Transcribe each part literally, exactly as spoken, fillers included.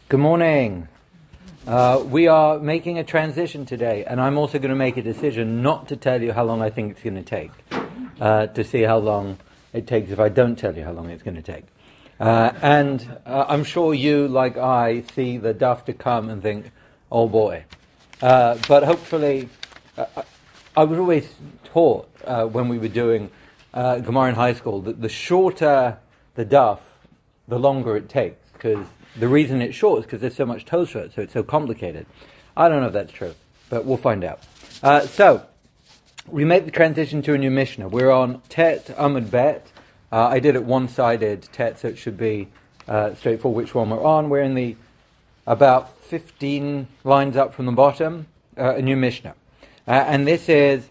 Good morning. Uh, we are making a transition today, and I'm also going to make a decision not to tell you how long I think it's going to take, uh, to see how long it takes if I don't tell you how long it's going to take. Uh, and uh, I'm sure you, like I, see the duff to come and think, oh boy. Uh, but hopefully, uh, I was always taught uh, when we were doing uh, Gemara in high school that the shorter the duff, the longer it takes, because the reason it's short is because there's so much Tosfot, so it's so complicated. I don't know if that's true, but we'll find out. Uh, so, we make the transition to a new Mishnah. We're on Tet Amud Bet. Uh, I did it one-sided Tet, so it should be uh, straightforward which one we're on. We're in the about fifteen lines up from the bottom, uh, a new Mishnah. Uh, and this is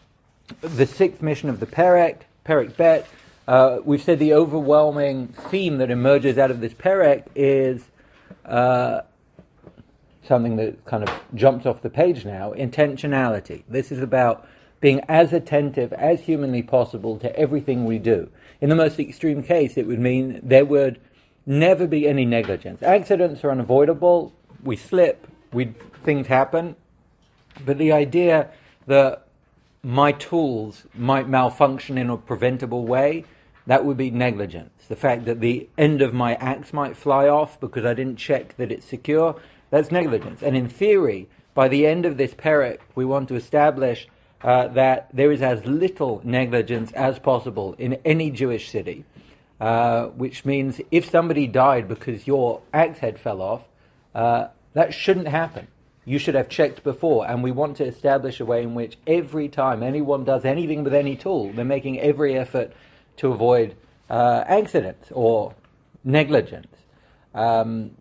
the sixth Mishnah of the Perek, Perek Bet. Uh, we've said the overwhelming theme that emerges out of this Perek is uh, something that kind of jumps off the page now, intentionality. This is about being as attentive as humanly possible to everything we do. In the most extreme case, it would mean there would never be any negligence. Accidents are unavoidable. We slip. We things happen. But the idea that my tools might malfunction in a preventable way, that would be negligence. The fact that the end of my axe might fly off because I didn't check that it's secure, that's negligence. And in theory, by the end of this Perek, we want to establish uh, that there is as little negligence as possible in any Jewish city, uh, which means if somebody died because your axe head fell off, uh, that shouldn't happen. You should have checked before, and we want to establish a way in which every time anyone does anything with any tool, they're making every effort to avoid uh, accidents or negligence. Um,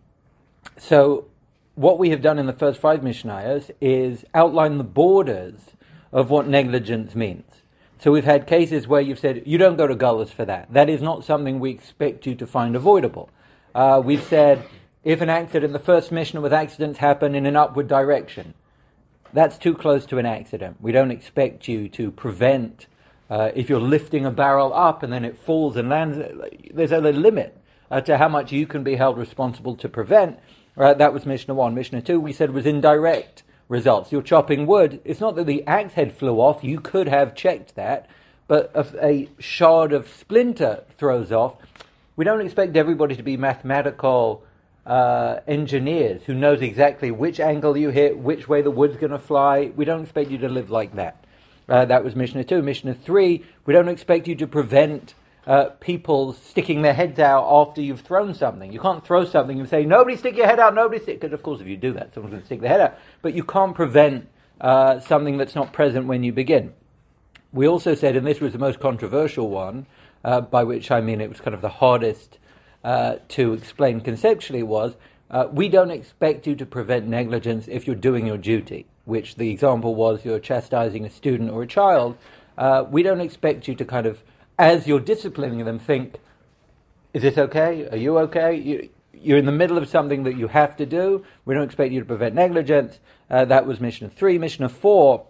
so what we have done in the first five Mishnayos is outline the borders of what negligence means. So we've had cases where you've said, you don't go to Gullus for that. That is not something we expect you to find avoidable. Uh, we've said, if an accident, the first Mishnah with accidents happen in an upward direction, that's too close to an accident. We don't expect you to prevent, uh, if you're lifting a barrel up and then it falls and lands, there's a limit uh, to how much you can be held responsible to prevent. Right? That was Mishnah one. Mishnah two, we said, was indirect results. You're chopping wood. It's not that the axe head flew off. You could have checked that. But if a shard of splinter throws off, we don't expect everybody to be mathematical Uh, engineers who knows exactly which angle you hit, which way the wood's going to fly. We don't expect you to live like that. Uh, that was Mishnah two. Mishnah three, we don't expect you to prevent uh, people sticking their heads out after you've thrown something. You can't throw something and say, nobody stick your head out, nobody stick, because of course if you do that, someone's going to stick their head out. But you can't prevent uh, something that's not present when you begin. We also said, and this was the most controversial one, uh, by which I mean it was kind of the hardest Uh, to explain conceptually, was uh, we don't expect you to prevent negligence if you're doing your duty, which the example was you're chastising a student or a child. Uh, we don't expect you to kind of, as you're disciplining them, think, is this okay? Are you okay? You, you're in the middle of something that you have to do. We don't expect you to prevent negligence. Uh, that was Mishnah three. Mishnah four,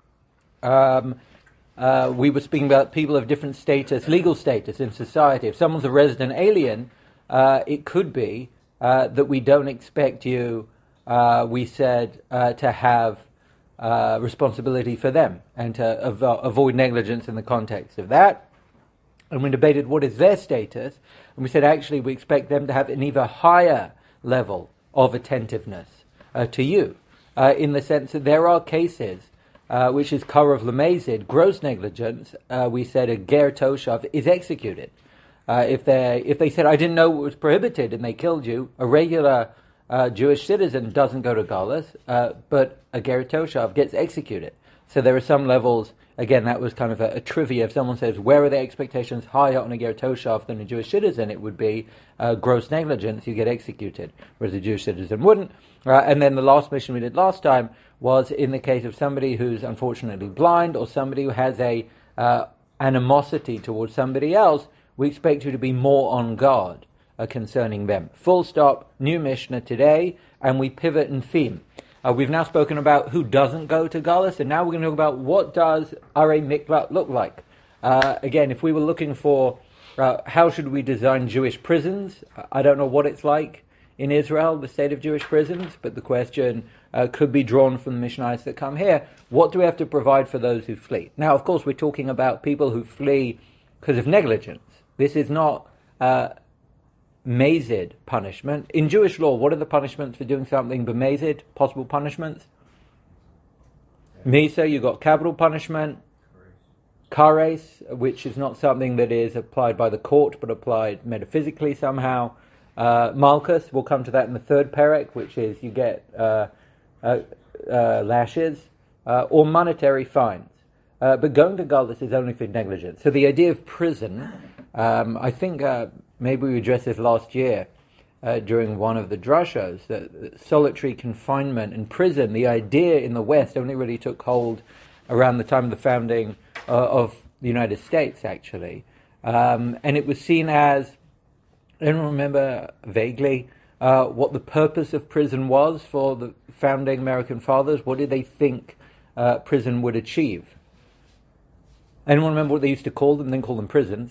um, uh, we were speaking about people of different status, legal status in society. If someone's a resident alien, Uh, it could be uh, that we don't expect you, uh, we said, uh, to have uh, responsibility for them and to av- avoid negligence in the context of that. And we debated what is their status, and we said actually we expect them to have an even higher level of attentiveness uh, to you, uh, in the sense that there are cases, uh, which is Karav Lamezid, gross negligence, uh, we said a ger toshav is executed. Uh, if they if they said, I didn't know it was prohibited and they killed you, a regular uh, Jewish citizen doesn't go to Galus, uh, but a ger toshav gets executed. So there are some levels, again, that was kind of a, a trivia. If someone says, where are the expectations higher on a ger toshav than a Jewish citizen, it would be uh, gross negligence, you get executed, whereas a Jewish citizen wouldn't. Uh, and then the last mission we did last time was in the case of somebody who's unfortunately blind or somebody who has a uh, animosity towards somebody else, we expect you to be more on guard uh, concerning them. Full stop, new Mishnah today, and we pivot in theme. Uh, we've now spoken about who doesn't go to Galus, and now we're going to talk about what does Arei Mikvat look like. Uh, again, if we were looking for uh, how should we design Jewish prisons, I don't know what it's like in Israel, the state of Jewish prisons, but the question uh, could be drawn from the Mishnayos that come here. What do we have to provide for those who flee? Now, of course, we're talking about people who flee because of negligence. This is not uh, mazid punishment. In Jewish law, what are the punishments for doing something b'mazid, possible punishments? Misa, you got capital punishment. Kares, which is not something that is applied by the court, but applied metaphysically somehow. Uh, Malchus, we'll come to that in the third perek, which is you get uh, uh, uh, lashes, uh, or monetary fines. Uh, but going to Galus is only for negligence. So the idea of prison, um, I think uh, maybe we addressed this last year uh, during one of the drashos, that solitary confinement in prison, the idea in the West only really took hold around the time of the founding uh, of the United States, actually. Um, and it was seen as, I don't remember vaguely uh, what the purpose of prison was for the founding American fathers. What did they think uh, prison would achieve? Anyone remember what they used to call them? They didn't call them prisons.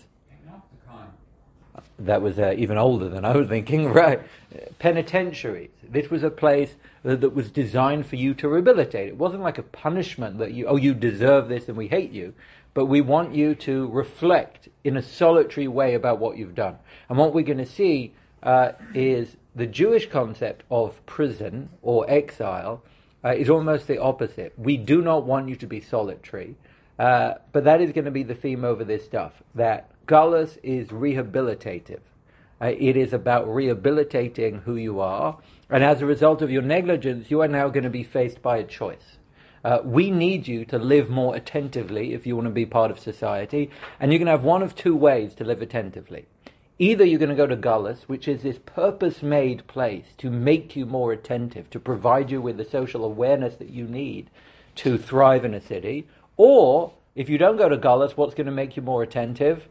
That was uh, even older than I was thinking, right? Penitentiaries. This was a place that, that was designed for you to rehabilitate. It wasn't like a punishment that you, oh, you deserve this and we hate you. But we want you to reflect in a solitary way about what you've done. And what we're going to see uh, is the Jewish concept of prison or exile uh, is almost the opposite. We do not want you to be solitary. Uh, but that is going to be the theme over this stuff, that Galus is rehabilitative. Uh, it is about rehabilitating who you are, and as a result of your negligence, you are now going to be faced by a choice. Uh, we need you to live more attentively if you want to be part of society, and you're going to have one of two ways to live attentively. Either you're going to go to Galus, which is this purpose-made place to make you more attentive, to provide you with the social awareness that you need to thrive in a city, or if you don't go to Galus, what's going to make you more attentive?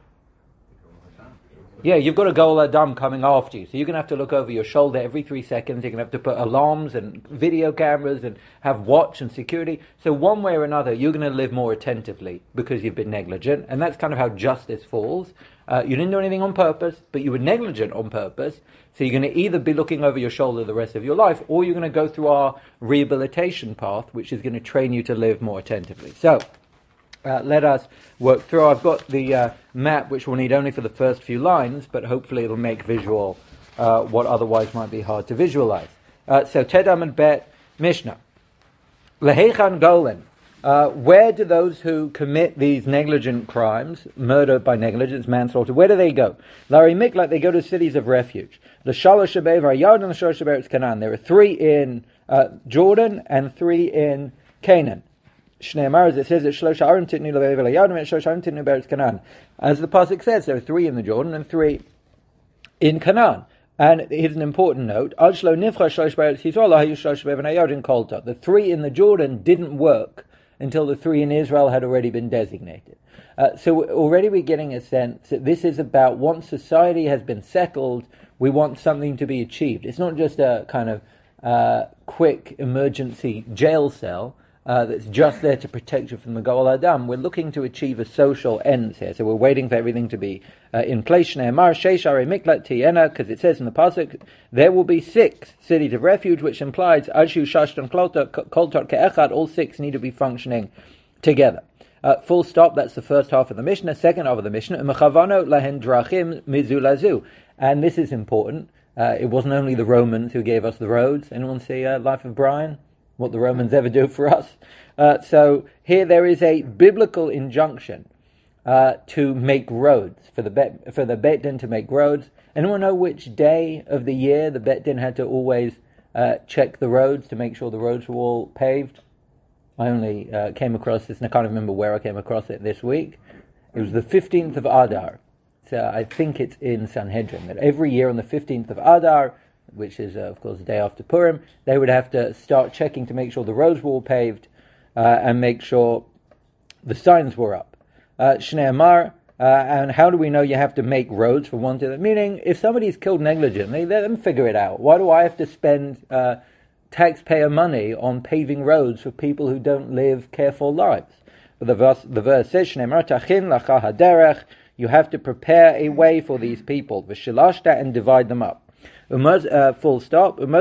Yeah, you've got a Goel Adam coming after you, so you're going to have to look over your shoulder every three seconds. You're going to have to put alarms and video cameras and have watch and security. So one way or another, you're going to live more attentively because you've been negligent, and that's kind of how justice falls. Uh, you didn't do anything on purpose, but you were negligent on purpose, so you're going to either be looking over your shoulder the rest of your life, or you're going to go through our rehabilitation path, which is going to train you to live more attentively. So, Uh, let us work through. I've got the uh, map, which we'll need only for the first few lines, but hopefully it'll make visual uh, what otherwise might be hard to visualize. Uh, so, Tedam and Bet Mishnah. Lehechan Golen. Uh, where do those who commit these negligent crimes, murder by negligence, manslaughter, where do they go? Lari Miklat, they go to cities of refuge. The Shalosh Shabev Yarden, the Shalosh Shabev Canaan. There are three in uh, Jordan and three in Canaan. Shneimar, it says that Shlosh Arim Titnu Levev Yarden and Shlosh Arim Titnu Beretz Canaan. As the pasuk says, there are three in the Jordan and three in Canaan. And here's an important note: Al Shlo Nifcha Shlosh Beretz Yisrael Lahayu Shlosh Bev Yarden Kolta. The three in the Jordan didn't work until the three in Israel had already been designated. Uh, so already we're getting a sense that this is about once society has been settled, we want something to be achieved. It's not just a kind of uh, quick emergency jail cell. Uh, that's just there to protect you from the Goel Adam. We're looking to achieve a social end here, so we're waiting for everything to be uh, in place. Shneimar Sheish Arei Miklat Tiena, because it says in the pasuk there will be six cities of refuge, which implies Ashu Shashton Koltot Ke'echad. All six need to be functioning together. Uh, full stop. That's the first half of the Mishnah. Second half of the Mishnah. Mechavano lahen drachim mizulazu, and this is important. Uh, it wasn't only the Romans who gave us the roads. Anyone see uh, Life of Brian? What the Romans ever do for us. Uh, so here there is a biblical injunction uh, to make roads, for the bet, for the Bet Din to make roads. Anyone know which day of the year the Bet Din had to always uh, check the roads to make sure the roads were all paved? I only uh, came across this, and I can't remember where I came across it this week. It was the fifteenth of Adar. So I think it's in Sanhedrin, that every year on the fifteenth of Adar, which is, uh, of course, the day after Purim, they would have to start checking to make sure the roads were all paved uh, and make sure the signs were up. Uh, Shnei Amar, uh, and how do we know you have to make roads for one to? Meaning, if somebody's killed negligently, let them figure it out. Why do I have to spend uh, taxpayer money on paving roads for people who don't live careful lives? But the verse, the verse says, Shnei Amar tachin lacha haderech, you have to prepare a way for these people, v'shilashta, and divide them up. uh, full stop. And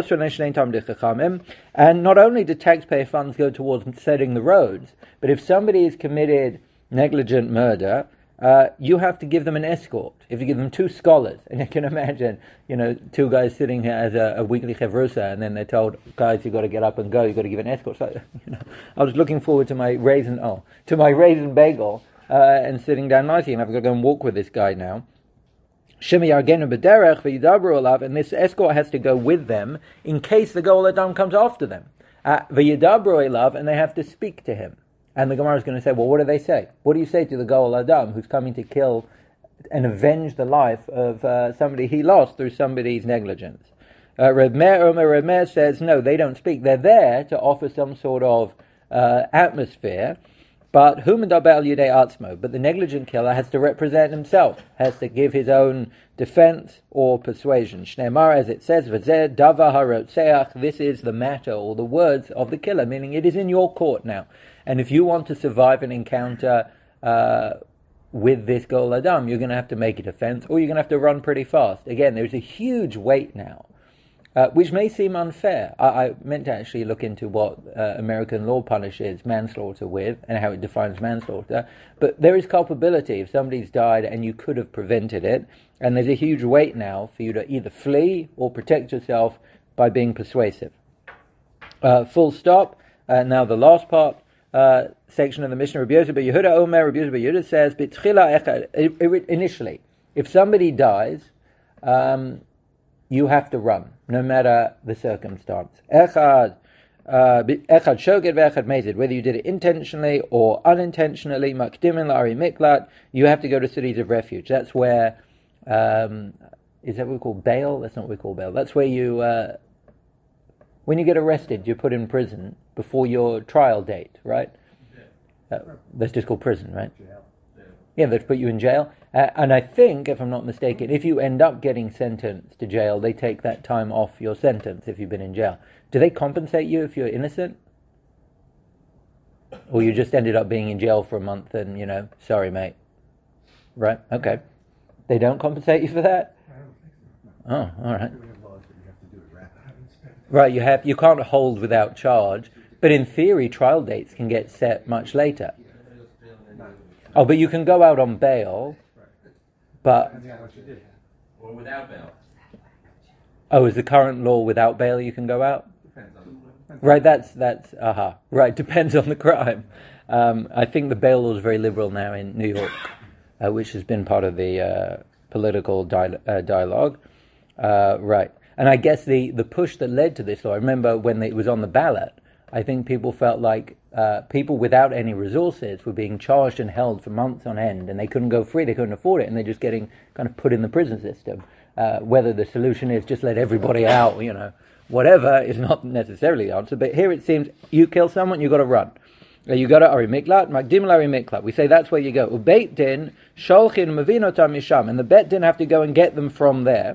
not only do taxpayer funds go towards setting the roads, but if somebody has committed negligent murder, uh, you have to give them an escort. If you give them two scholars, and you can imagine, you know, two guys sitting here as a, a weekly chevrusa, and then they're told, guys, you've got to get up and go, you've got to give an escort. So, you know, I was looking forward to my raisin, oh, to my raisin bagel, uh, and sitting down nicely, and I've got to go and walk with this guy now. And this escort has to go with them in case the Goel Adam comes after them. Uh, and they have to speak to him. And the Gemara is going to say, well, what do they say? What do you say to the Goel Adam who's coming to kill and avenge the life of uh, somebody he lost through somebody's negligence? Uh, Reb Meir, Omer, Reb Meir says, no, they don't speak. They're there to offer some sort of uh, atmosphere. But whom dabel yudei atzmo? But the negligent killer has to represent himself, has to give his own defense or persuasion. Shneimar, as it says, v'zeh dava harotzeach. This is the matter or the words of the killer, meaning it is in your court now. And if you want to survive an encounter uh, with this Goel Adam, you're going to have to make a defense, or you're going to have to run pretty fast. Again, there's a huge weight now. Uh, which may seem unfair. I, I meant to actually look into what uh, American law punishes manslaughter with and how it defines manslaughter. But there is culpability if somebody's died and you could have prevented it. And there's a huge weight now for you to either flee or protect yourself by being persuasive. Uh, full stop. Uh, now the last part, uh, section of the Mishnah, Rabbi Yosef bar Yehuda Omer, Rabbi Yosef bar Yehuda says, initially, if somebody dies, um, you have to run, no matter the circumstance. Echad, echad shoged ve'echad mezid. Whether you did it intentionally or unintentionally, makdimin la'ari miklat, you have to go to cities of refuge. That's where, um, is that what we call bail? That's not what we call bail. That's where you, uh, when you get arrested, you're put in prison before your trial date, right? Uh, that's just called prison, right? Yeah, they put you in jail. Uh, and I think, if I'm not mistaken, if you end up getting sentenced to jail, they take that time off your sentence if you've been in jail. Do they compensate you if you're innocent? Or you just ended up being in jail for a month and, you know, sorry, mate. Right? Okay. They don't compensate you for that? Oh, all right. Right, you have you can't hold without charge, but in theory, trial dates can get set much later. Oh, but you can go out on bail, but... Or without bail. Oh, is the current law without bail you can go out? Right, that's, that's, aha. Uh-huh. Right, depends on the crime. Um, I think the bail law is very liberal now in New York, uh, which has been part of the uh, political di- uh, dialogue. Uh, right. And I guess the, the push that led to this law, I remember when it was on the ballot, I think people felt like uh, people without any resources were being charged and held for months on end, and they couldn't go free, they couldn't afford it, and they're just getting kind of put in the prison system. Uh, whether the solution is just let everybody out, you know, whatever, is not necessarily the answer. But here it seems you kill someone, you got to run. Uh, you got to ari miklat, magdim l'ari miklat. We say that's where you go. Ubeit din sholchin mavinotam misham, and the bet din have to go and get them from there.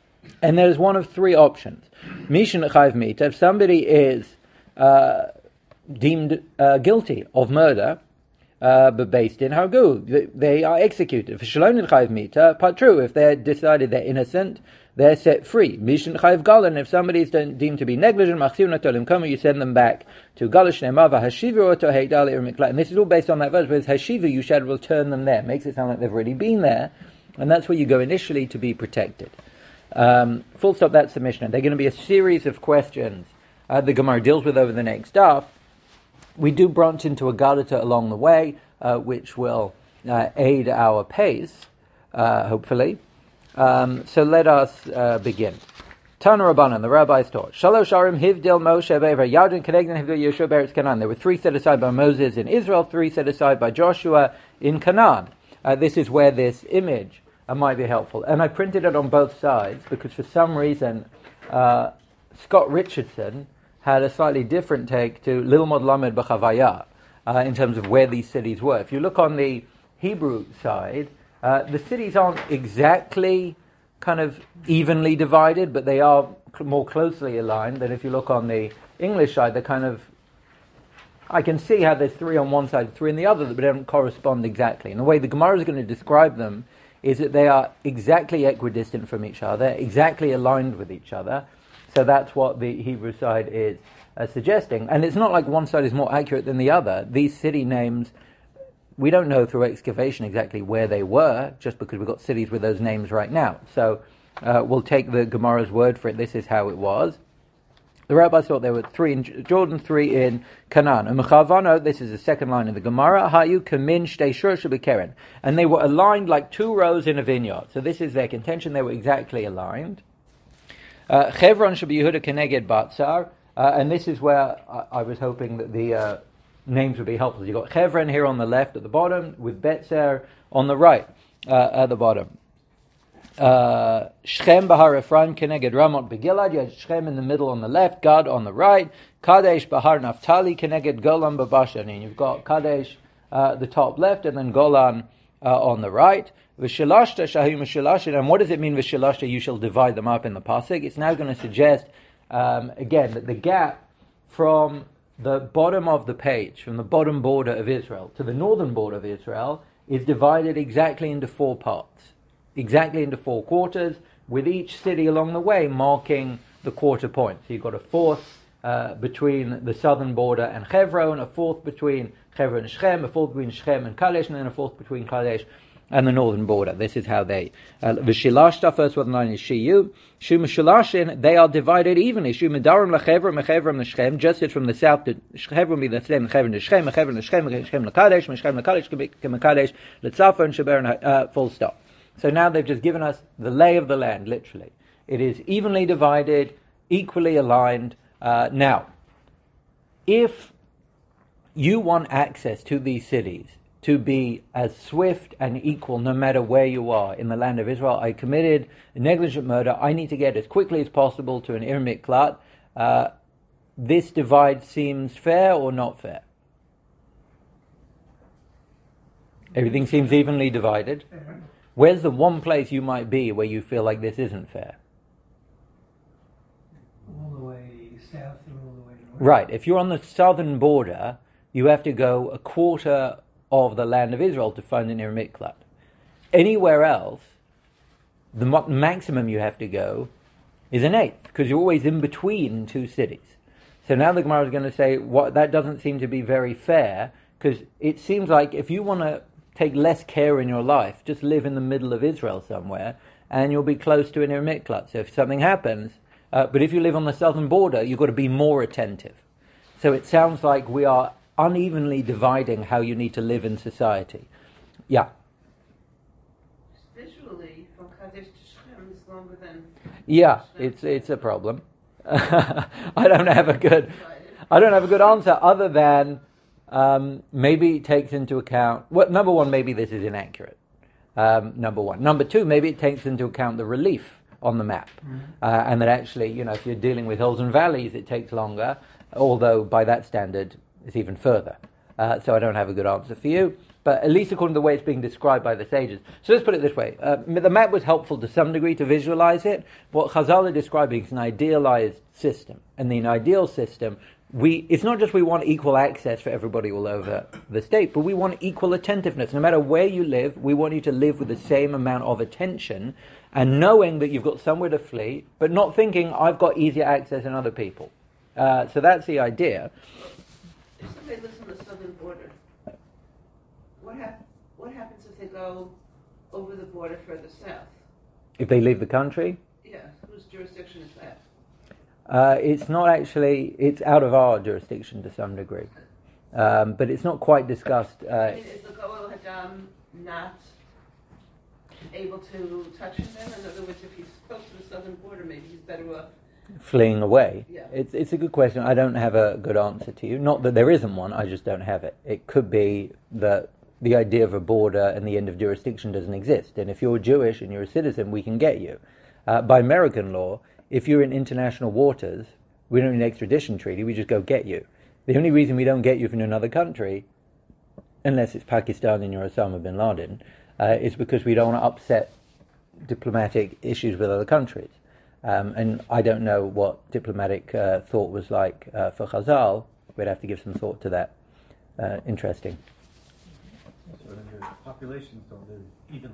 And there's one of three options. Mishin chayv mita, if somebody is uh, deemed uh, guilty of murder, uh, but based in hagu, they are executed. For shalonin chayv mita, patru, if they're decided they're innocent, they're set free. Mishin chayv galan, if somebody is deemed to be negligent, machziv natolim kama, you send them back to galish ne'mava hashivu oto heidali or miklat. And this is all based on that verse, where hashivu, you shall return them there. Makes it sound like they've already been there, and that's where you go initially to be protected. Um, full stop, that's the Mishnah. They're going to be a series of questions uh, the Gemara deals with over the next daf. We do branch into a Gadata along the way, uh, which will uh, aid our pace, uh, hopefully. Um, so let us uh, begin. Tana Rabbanan, the rabbis taught. Shalosh Arim Hivdil Moshe Be'er Yadin Kenegdan Hivdil Yeshua Be'eretz Canaan. There were three set aside by Moses in Israel, three set aside by Joshua in Canaan. Uh, this is where this image Uh, might be helpful. And I printed it on both sides because for some reason uh, Scott Richardson had a slightly different take to Lilmod Lamed B'Chavaya uh, in terms of where these cities were. If you look on the Hebrew side, uh, the cities aren't exactly kind of evenly divided, but they are cl- more closely aligned than if you look on the English side. They're kind of, I can see how there's three on one side, three on the other, but they don't correspond exactly. And the way the Gemara is going to describe them is that they are exactly equidistant from each other, exactly aligned with each other. So that's what the Hebrew side is uh, suggesting. And it's not like one side is more accurate than the other. These city names, we don't know through excavation exactly where they were, just because we've got cities with those names right now. So uh, we'll take the Gemara's word for it. This is how it was. The rabbis thought there were three in Jordan, three in Canaan. And Mechavano, this is the second line of the Gemara, Hayu Kamin Shtei Shur Shebekeren. And they were aligned like two rows in a vineyard. So this is their contention, they were exactly aligned. Uh, Chevron should be Yehuda Keneged Batzar. Uh, and this is where I, I was hoping that the uh, names would be helpful. You've got Chevron here on the left at the bottom, with Betzer on the right uh, at the bottom. Uh, Shechem Bahar Ephraim Keneged Ramot Begilad. You had Shechem in the middle on the left, Gad on the right. Kadesh Bahar Naphtali Keneged Golan Babashan. And you've got Kadesh uh, the top left, and then Golan uh, on the right. V'shilashta Shahim V'shilashin. And what does it mean V'shilashta? You shall divide them up in the pasuk. It's now going to suggest um, again that the gap from the bottom of the page, from the bottom border of Israel to the northern border of Israel, is divided exactly into four parts. Exactly into four quarters, with each city along the way marking the quarter point. So you've got a fourth uh, between the southern border and Hebron, a fourth between Hebron and Shechem, a fourth between Shechem and Kadesh, and then a fourth between Kadesh and the northern border. This is how they... The Shilashta, first one line is Shiyu. Shu Meshulashin, they are divided evenly. Shu Medarim LaChevron, Mechevron LaShechem, just as from the south to Hebron be the same, Mechevron to Shechem, Mechevron to Shechem, Shechem LaKadesh, Mechevron LaKadesh, Mekadesh, Letzafon, and Sheberon, uh, full stop. So now they've just given us the lay of the land, literally. It is evenly divided, equally aligned. Uh, now, if you want access to these cities to be as swift and equal no matter where you are in the land of Israel, I committed a negligent murder, I need to get as quickly as possible to an Ir Miklat. Uh, this divide seems fair or not fair? Everything seems evenly divided. Where's the one place you might be where you feel like this isn't fair? All the way south or all the way north. Right. If you're on the southern border, you have to go a quarter of the land of Israel to find an Ir Miklat. Anywhere else, the maximum you have to go is an eighth, because you're always in between two cities. So now the Gemara is going to say, what, that doesn't seem to be very fair, because it seems like if you want to take less care in your life, just live in the middle of Israel somewhere, and you'll be close to an Ir Miklat. So if something happens, uh, but if you live on the southern border, you've got to be more attentive. So it sounds like we are unevenly dividing how you need to live in society. Yeah. Visually, from Kadesh to Shechem is longer than... Yeah, it's it's a problem. I don't have a good, I don't have a good answer other than Um, maybe it takes into account, well, number one, maybe this is inaccurate. Um, number one. Number two, maybe it takes into account the relief on the map. Mm-hmm. Uh, and that actually, you know, if you're dealing with hills and valleys, it takes longer, although by that standard, it's even further. Uh, so I don't have a good answer for you, but at least according to the way it's being described by the sages. So let's put it this way. Uh, the map was helpful to some degree to visualize it. What Chazal are describing is an idealized system. And in an ideal system, We, it's not just we want equal access for everybody all over the state, but we want equal attentiveness. No matter where you live, we want you to live with the same amount of attention and knowing that you've got somewhere to flee, but not thinking, I've got easier access than other people. Uh, so that's the idea. If somebody lives on the southern border, what, hap- what happens if they go over the border further south? If they leave the country? Yeah, whose jurisdiction is that? Uh, it's not actually, it's out of our jurisdiction to some degree. Um, but it's not quite discussed. Uh, I mean, is the Goel Hadam not able to touch him then? In other words, if he's close to the southern border, maybe he's better off fleeing away. Yeah. It's it's a good question. I don't have a good answer to you. Not that there isn't one, I just don't have it. It could be that the idea of a border and the end of jurisdiction doesn't exist. And if you're Jewish and you're a citizen, we can get you. Uh, by American law, if you're in international waters, we don't need an extradition treaty, we just go get you. The only reason we don't get you from another country, unless it's Pakistan and you're Osama bin Laden, uh, is because we don't want to upset diplomatic issues with other countries. Um, and I don't know what diplomatic uh, thought was like uh, for Chazal. We'd have to give some thought to that. Uh, interesting. So then your populations don't live evenly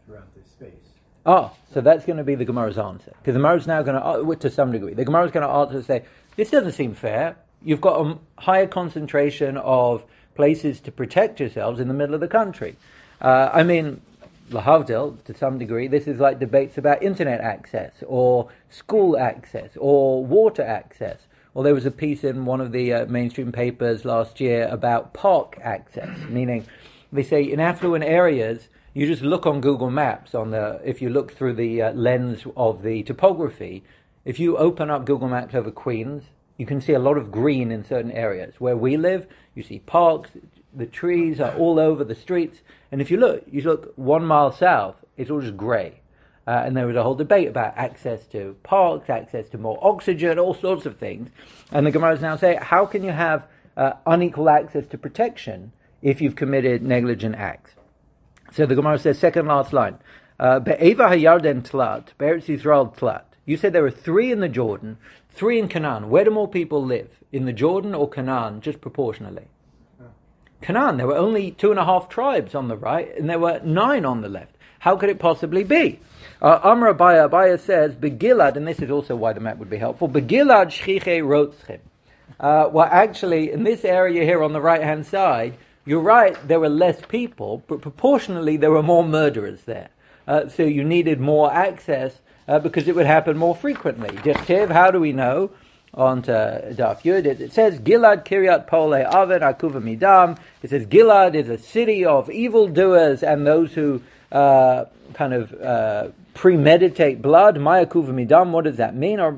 throughout this space. Oh, so that's going to be the Gemara's answer. Because the Gemara's now going to, uh, to some degree, the Gemara's going to answer and say, this doesn't seem fair. You've got a higher concentration of places to protect yourselves in the middle of the country. Uh, I mean, lahavdil, to some degree, this is like debates about internet access, or school access, or water access. Well, there was a piece in one of the uh, mainstream papers last year about park access, meaning they say in affluent areas, you just look on Google Maps, on the if you look through the uh, lens of the topography, if you open up Google Maps over Queens, you can see a lot of green in certain areas. Where we live, you see parks, the trees are all over the streets, and if you look, you look one mile south, it's all just grey. Uh, and there was a whole debate about access to parks, access to more oxygen, all sorts of things. And the Gemara is now saying, how can you have uh, unequal access to protection if you've committed negligent acts? So the Gemara says, second last line, Be'eva hayarden tlat, Be'eretz Yisrael tlat. You said there were three in the Jordan, three in Canaan. Where do more people live? In the Jordan or Canaan, just proportionally? Canaan, there were only two and a half tribes on the right, and there were nine on the left. How could it possibly be? Uh, Amr Abaya, Abaya says, Begilad, and this is also why the map would be helpful, Begilad shchiche rotzchim. Uh, well, actually, in this area here on the right-hand side, you're right, there were less people, but proportionally there were more murderers there. Uh, so you needed more access uh, because it would happen more frequently. Dichtiv, how do we know? On to Daf Yud, it, it says, Gilad Kiryat Polei Aven Akuva Midam. It says, Gilad is a city of evildoers and those who uh, kind of uh, premeditate blood. Maya Akuva Midam, what does that mean? Or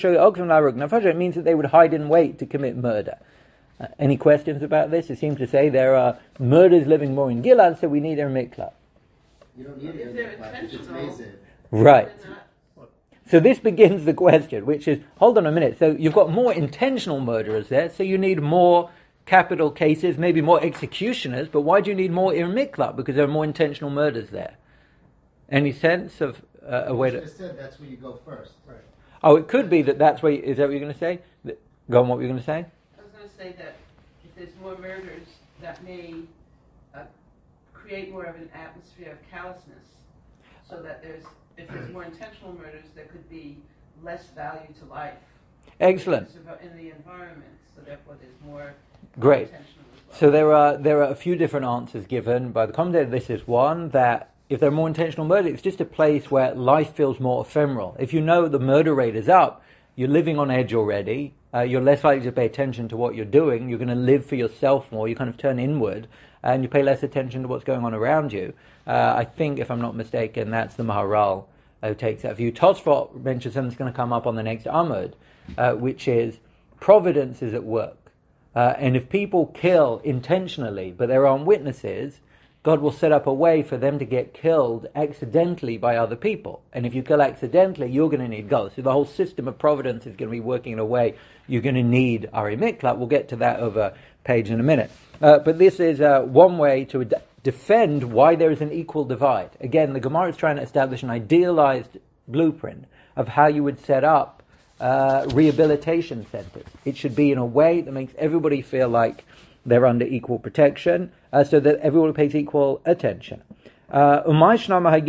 it means that they would hide in wait to commit murder. Uh, any questions about this? It seems to say there are murders living more in Gilad, so we need a miklat. You don't need If it they're if it's intentional, Mazid. Right. they're not- So this begins the question, which is, hold on a minute, so you've got more intentional murderers there, so you need more capital cases, maybe more executioners, but why do you need more irmiklat? Because there are more intentional murders there. Any sense of uh, a way You to... just said that's where you go first. Right. Oh, it could be that that's where... You, is that what you're going to say? That, go on, what were you going to say? I was going to say that if there's more murders, that may uh, create more of an atmosphere of callousness, so that there's, if there's more intentional murders, there could be less value to life. Excellent. In the environment, so therefore there's more Great. intentional as well. So there are there are a few different answers given by the commentator. This is one, that if there are more intentional murders, it's just a place where life feels more ephemeral. If you know the murder rate is up, you're living on edge already, uh, you're less likely to pay attention to what you're doing, you're going to live for yourself more, you kind of turn inward, and you pay less attention to what's going on around you. Uh, I think, if I'm not mistaken, that's the Maharal who takes that view. Tosfot mentions something that's going to come up on the next Amud, uh, which is providence is at work. Uh, and if people kill intentionally, but there aren't witnesses, God will set up a way for them to get killed accidentally by other people. And if you kill accidentally, you're going to need God. So the whole system of providence is going to be working in a way you're going to need Ari Miklat. We'll get to that over page in a minute. Uh, but this is uh, one way to ad- defend why there is an equal divide. Again, the Gemara is trying to establish an idealized blueprint of how you would set up uh, rehabilitation centers. It should be in a way that makes everybody feel like they're under equal protection, uh, so that everyone pays equal attention. Uh, this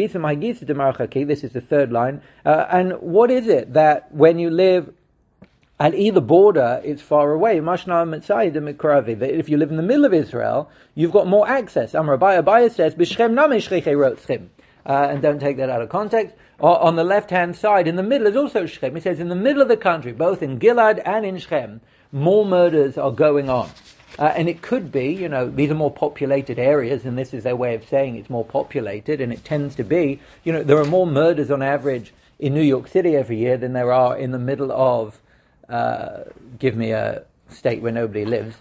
is the third line. Uh, and what is it that when you live at either border, it's far away? That if you live in the middle of Israel, you've got more access. Amar Abaya, Abaya says, uh, and don't take that out of context. Uh, on the left-hand side, in the middle is also Shechem. He says, in the middle of the country, both in Gilad and in Shechem, more murders are going on. Uh, and it could be, you know, these are more populated areas, and this is their way of saying it's more populated, and it tends to be, you know, there are more murders on average in New York City every year than there are in the middle of, uh, give me a state where nobody lives.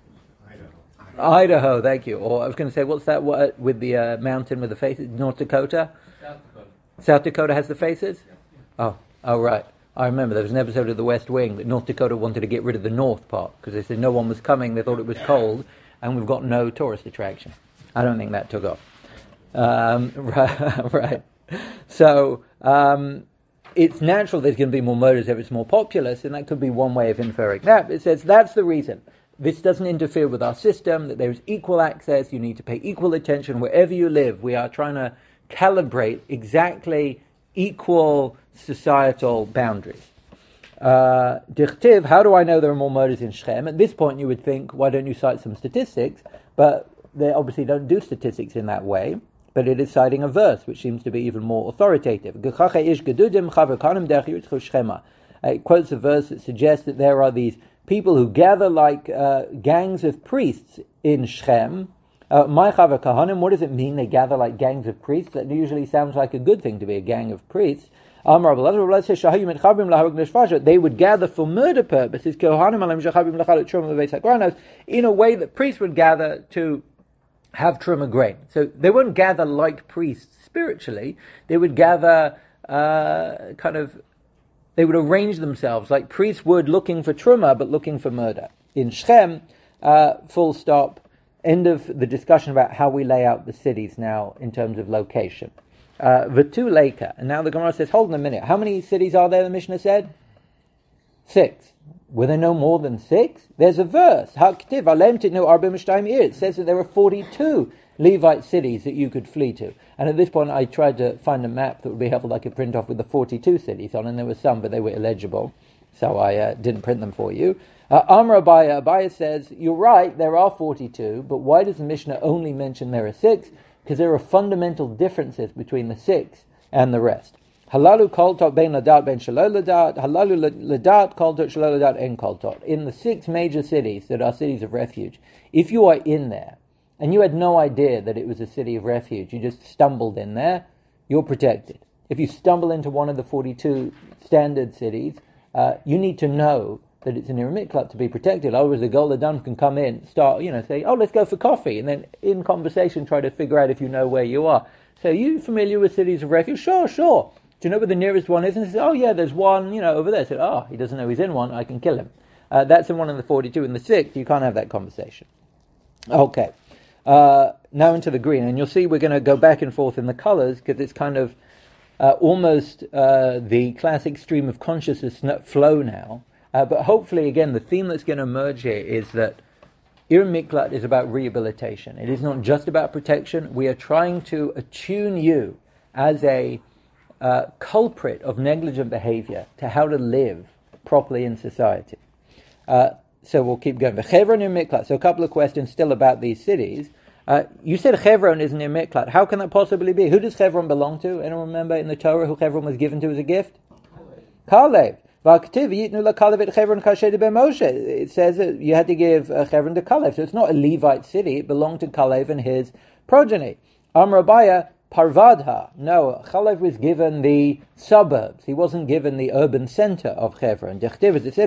Idaho. Idaho, thank you. Or I was going to say, what's that what, with the uh, mountain with the faces? North Dakota? South Dakota. South Dakota has the faces? Oh, oh, right. I remember there was an episode of The West Wing that North Dakota wanted to get rid of the North part because they said no one was coming, they thought it was cold, and we've got no tourist attraction. I don't think that took off. Um, right, right. So um, it's natural there's going to be more murders if it's more populous, and that could be one way of inferring that. It says that's the reason. This doesn't interfere with our system, that there is equal access, you need to pay equal attention wherever you live. We are trying to calibrate exactly equal societal boundaries. Uh, Dichtiv, how do I know there are more murders in Shechem? At this point you would think, why don't you cite some statistics? But they obviously don't do statistics in that way, but it is citing a verse, which seems to be even more authoritative. It quotes a verse that suggests that there are these people who gather like uh, gangs of priests in Shechem. Uh, what does it mean they gather like gangs of priests? That usually sounds like a good thing to be a gang of priests. They would gather for murder purposes in a way that priests would gather to have truma grain. So they wouldn't gather like priests spiritually. They would gather uh, kind of, they would arrange themselves like priests would, looking for truma but looking for murder. In Shechem, uh, full stop, end of the discussion about how we lay out the cities now in terms of location. Uh, V'tu Leika. And now the Gemara says, hold on a minute. How many cities are there, the Mishnah said? Six. Were there no more than six? There's a verse. It says that there were forty-two Levite cities that you could flee to. And at this point I tried to find a map that would be helpful that I could print off with the forty-two cities on, and there were some, but they were illegible. So I uh, didn't print them for you. Uh, Amr Abaya, Abaya says, you're right, there are forty-two, but why does the Mishnah only mention there are six? Because there are fundamental differences between the six and the rest. Halalu koltot ben ladat ben shalol ladat, halalu ladat koltot shalol ladat en koltot. In the six major cities that are cities of refuge, if you are in there and you had no idea that it was a city of refuge, you just stumbled in there, you're protected. If you stumble into one of the forty-two standard cities, uh, you need to know that it's an Ir Miklat to be protected. Otherwise the Gol Adam can come in, start, you know, say, oh, let's go for coffee, and then in conversation try to figure out if you know where you are. So, are you familiar with cities of refuge? Sure, sure. Do you know where the nearest one is? And he says, oh yeah, there's one, you know, over there. So, oh, he doesn't know he's in one, I can kill him. Uh, that's in one of the forty-two. In the six, you can't have that conversation. Okay. Uh, now into the green, and you'll see we're going to go back and forth in the colours, because it's kind of uh, almost uh, the classic stream of consciousness flow now. Uh, but hopefully, again, the theme that's going to emerge here is that Ir Miklat is about rehabilitation. It is not just about protection. We are trying to attune you as a uh, culprit of negligent behavior to how to live properly in society. Uh, so we'll keep going. Chevron Ir Miklat. So a couple of questions still about these cities. Uh, you said Chevron is near Miklat. How can that possibly be? Who does Chevron belong to? Anyone remember in the Torah who Chevron was given to as a gift? Kalev. It says that you had to give uh, Chevron to Kalev. So it's not a Levite city. It belonged to Kalev and his progeny. Amr Abaya, Parvadha. No, Kalev was given the suburbs. He wasn't given the urban center of Chevron. It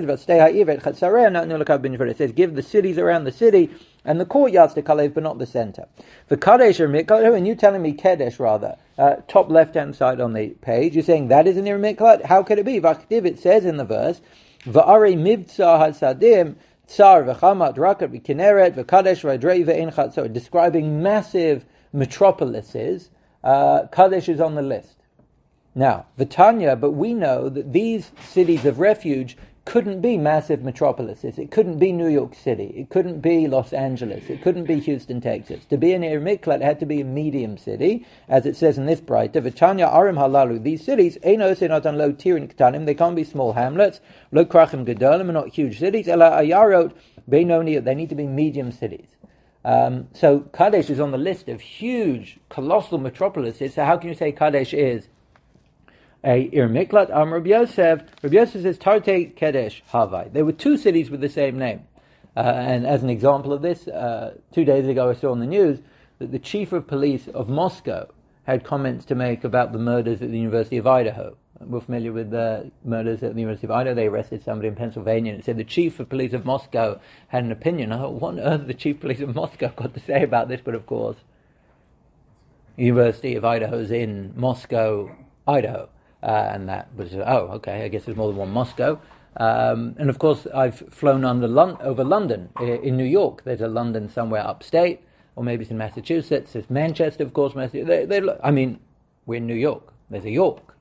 says give the cities around the city and the courtyards to Kalev, but not the center. For Kadesh or Miklat, and you telling me Kedesh rather, uh, top left-hand side on the page, you're saying that is an Ir Miklat? How could it be? V'achtiv, it says in the verse, V'arei mivtza hasadim, tsar v'chamat rakat v'kineret v'kadesh v'adrei v'ein chatzor, describing massive metropolises. Uh, Kadesh is on the list. Now, Vitanya, but we know that these cities of refuge couldn't be massive metropolises. It couldn't be New York City. It couldn't be Los Angeles. It couldn't be Houston, Texas. To be an Ir Miklat, it had to be a medium city, as it says in this brighter. Vitanya arim halalu. These cities, eino senotan lo tirin ktanim. They can't be small hamlets. Lo krachim gedolim, are not huge cities. Ela ayarot beinoni. They need to be medium cities. Um, so Kadesh is on the list of huge, colossal metropolises. So how can you say Kadesh is a Ir Miklat? Am Rabbi Yosef. Rabbi Yosef says Tarte Kedesh Havai. There were two cities with the same name. Uh, and as an example of this, uh, two days ago I saw on the news that the chief of police of Moscow had comments to make about the murders at the University of Idaho. We're familiar with the murders at the University of Idaho. They arrested somebody in Pennsylvania, and it said the chief of police of Moscow had an opinion. I thought, what on earth the chief of police of Moscow got to say about this? But of course, the University of Idaho is in Moscow, Idaho. Uh, and that was, oh, okay, I guess there's more than one Moscow. Um, and of course, I've flown under Lon- over London, in New York. There's a London somewhere upstate, or maybe it's in Massachusetts. There's Manchester, of course. Massachusetts. They, they, I mean, we're in New York. There's a York.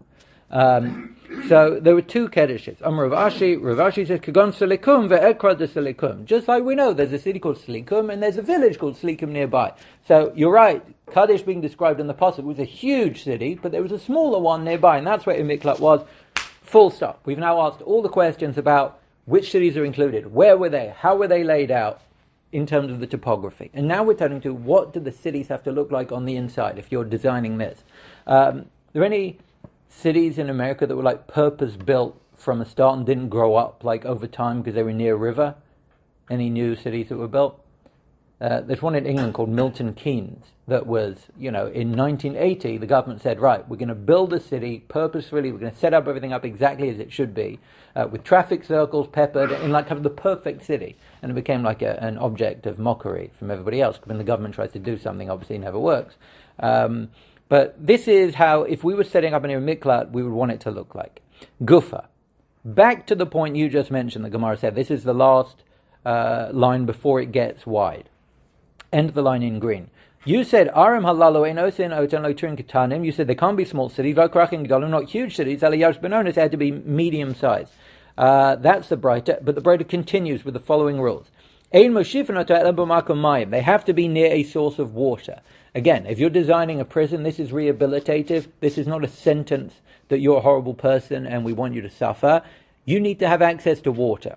Um, so there were two Keddushes. Um, Rav Ashi, Rav Ashi says, Kagon Selikum ve'ekra de Selikum. Just like we know, there's a city called Selikum and there's a village called Selikum nearby. So you're right, Kadesh being described in the Pasuk was a huge city, but there was a smaller one nearby, and that's where Ir Miklat was. Full stop. We've now asked all the questions about which cities are included, where were they, how were they laid out in terms of the topography. And now we're turning to what do the cities have to look like on the inside if you're designing this. Um, are there any cities in America that were like purpose-built from a start and didn't grow up like over time because they were near a river? Any new cities that were built? Uh, there's one in England called Milton Keynes that was, you know, in nineteen eighty, the government said, right, we're going to build a city purposefully, we're going to set up everything up exactly as it should be, uh, with traffic circles peppered in like kind of the perfect city. And it became like a, an object of mockery from everybody else. When the government tries to do something, obviously it never works. Um, but this is how, if we were setting up an Ir Miklat, we would want it to look like. Gufa. Back to the point you just mentioned, the Gemara said, this is the last uh, line before it gets wide. End of the line in green. You said Aram Halalo Enosin Oten Loitrin Katanim. You said there can't be small cities, like Krachin Gedolim, not huge cities. Eliyash Benonis had to be medium sized. Uh, that's the brighter, but the brighter continues with the following rules. Ein Moshifin Oto B'makom Mayim. They have to be near a source of water. Again, if you're designing a prison, this is rehabilitative. This is not a sentence that you're a horrible person and we want you to suffer. You need to have access to water.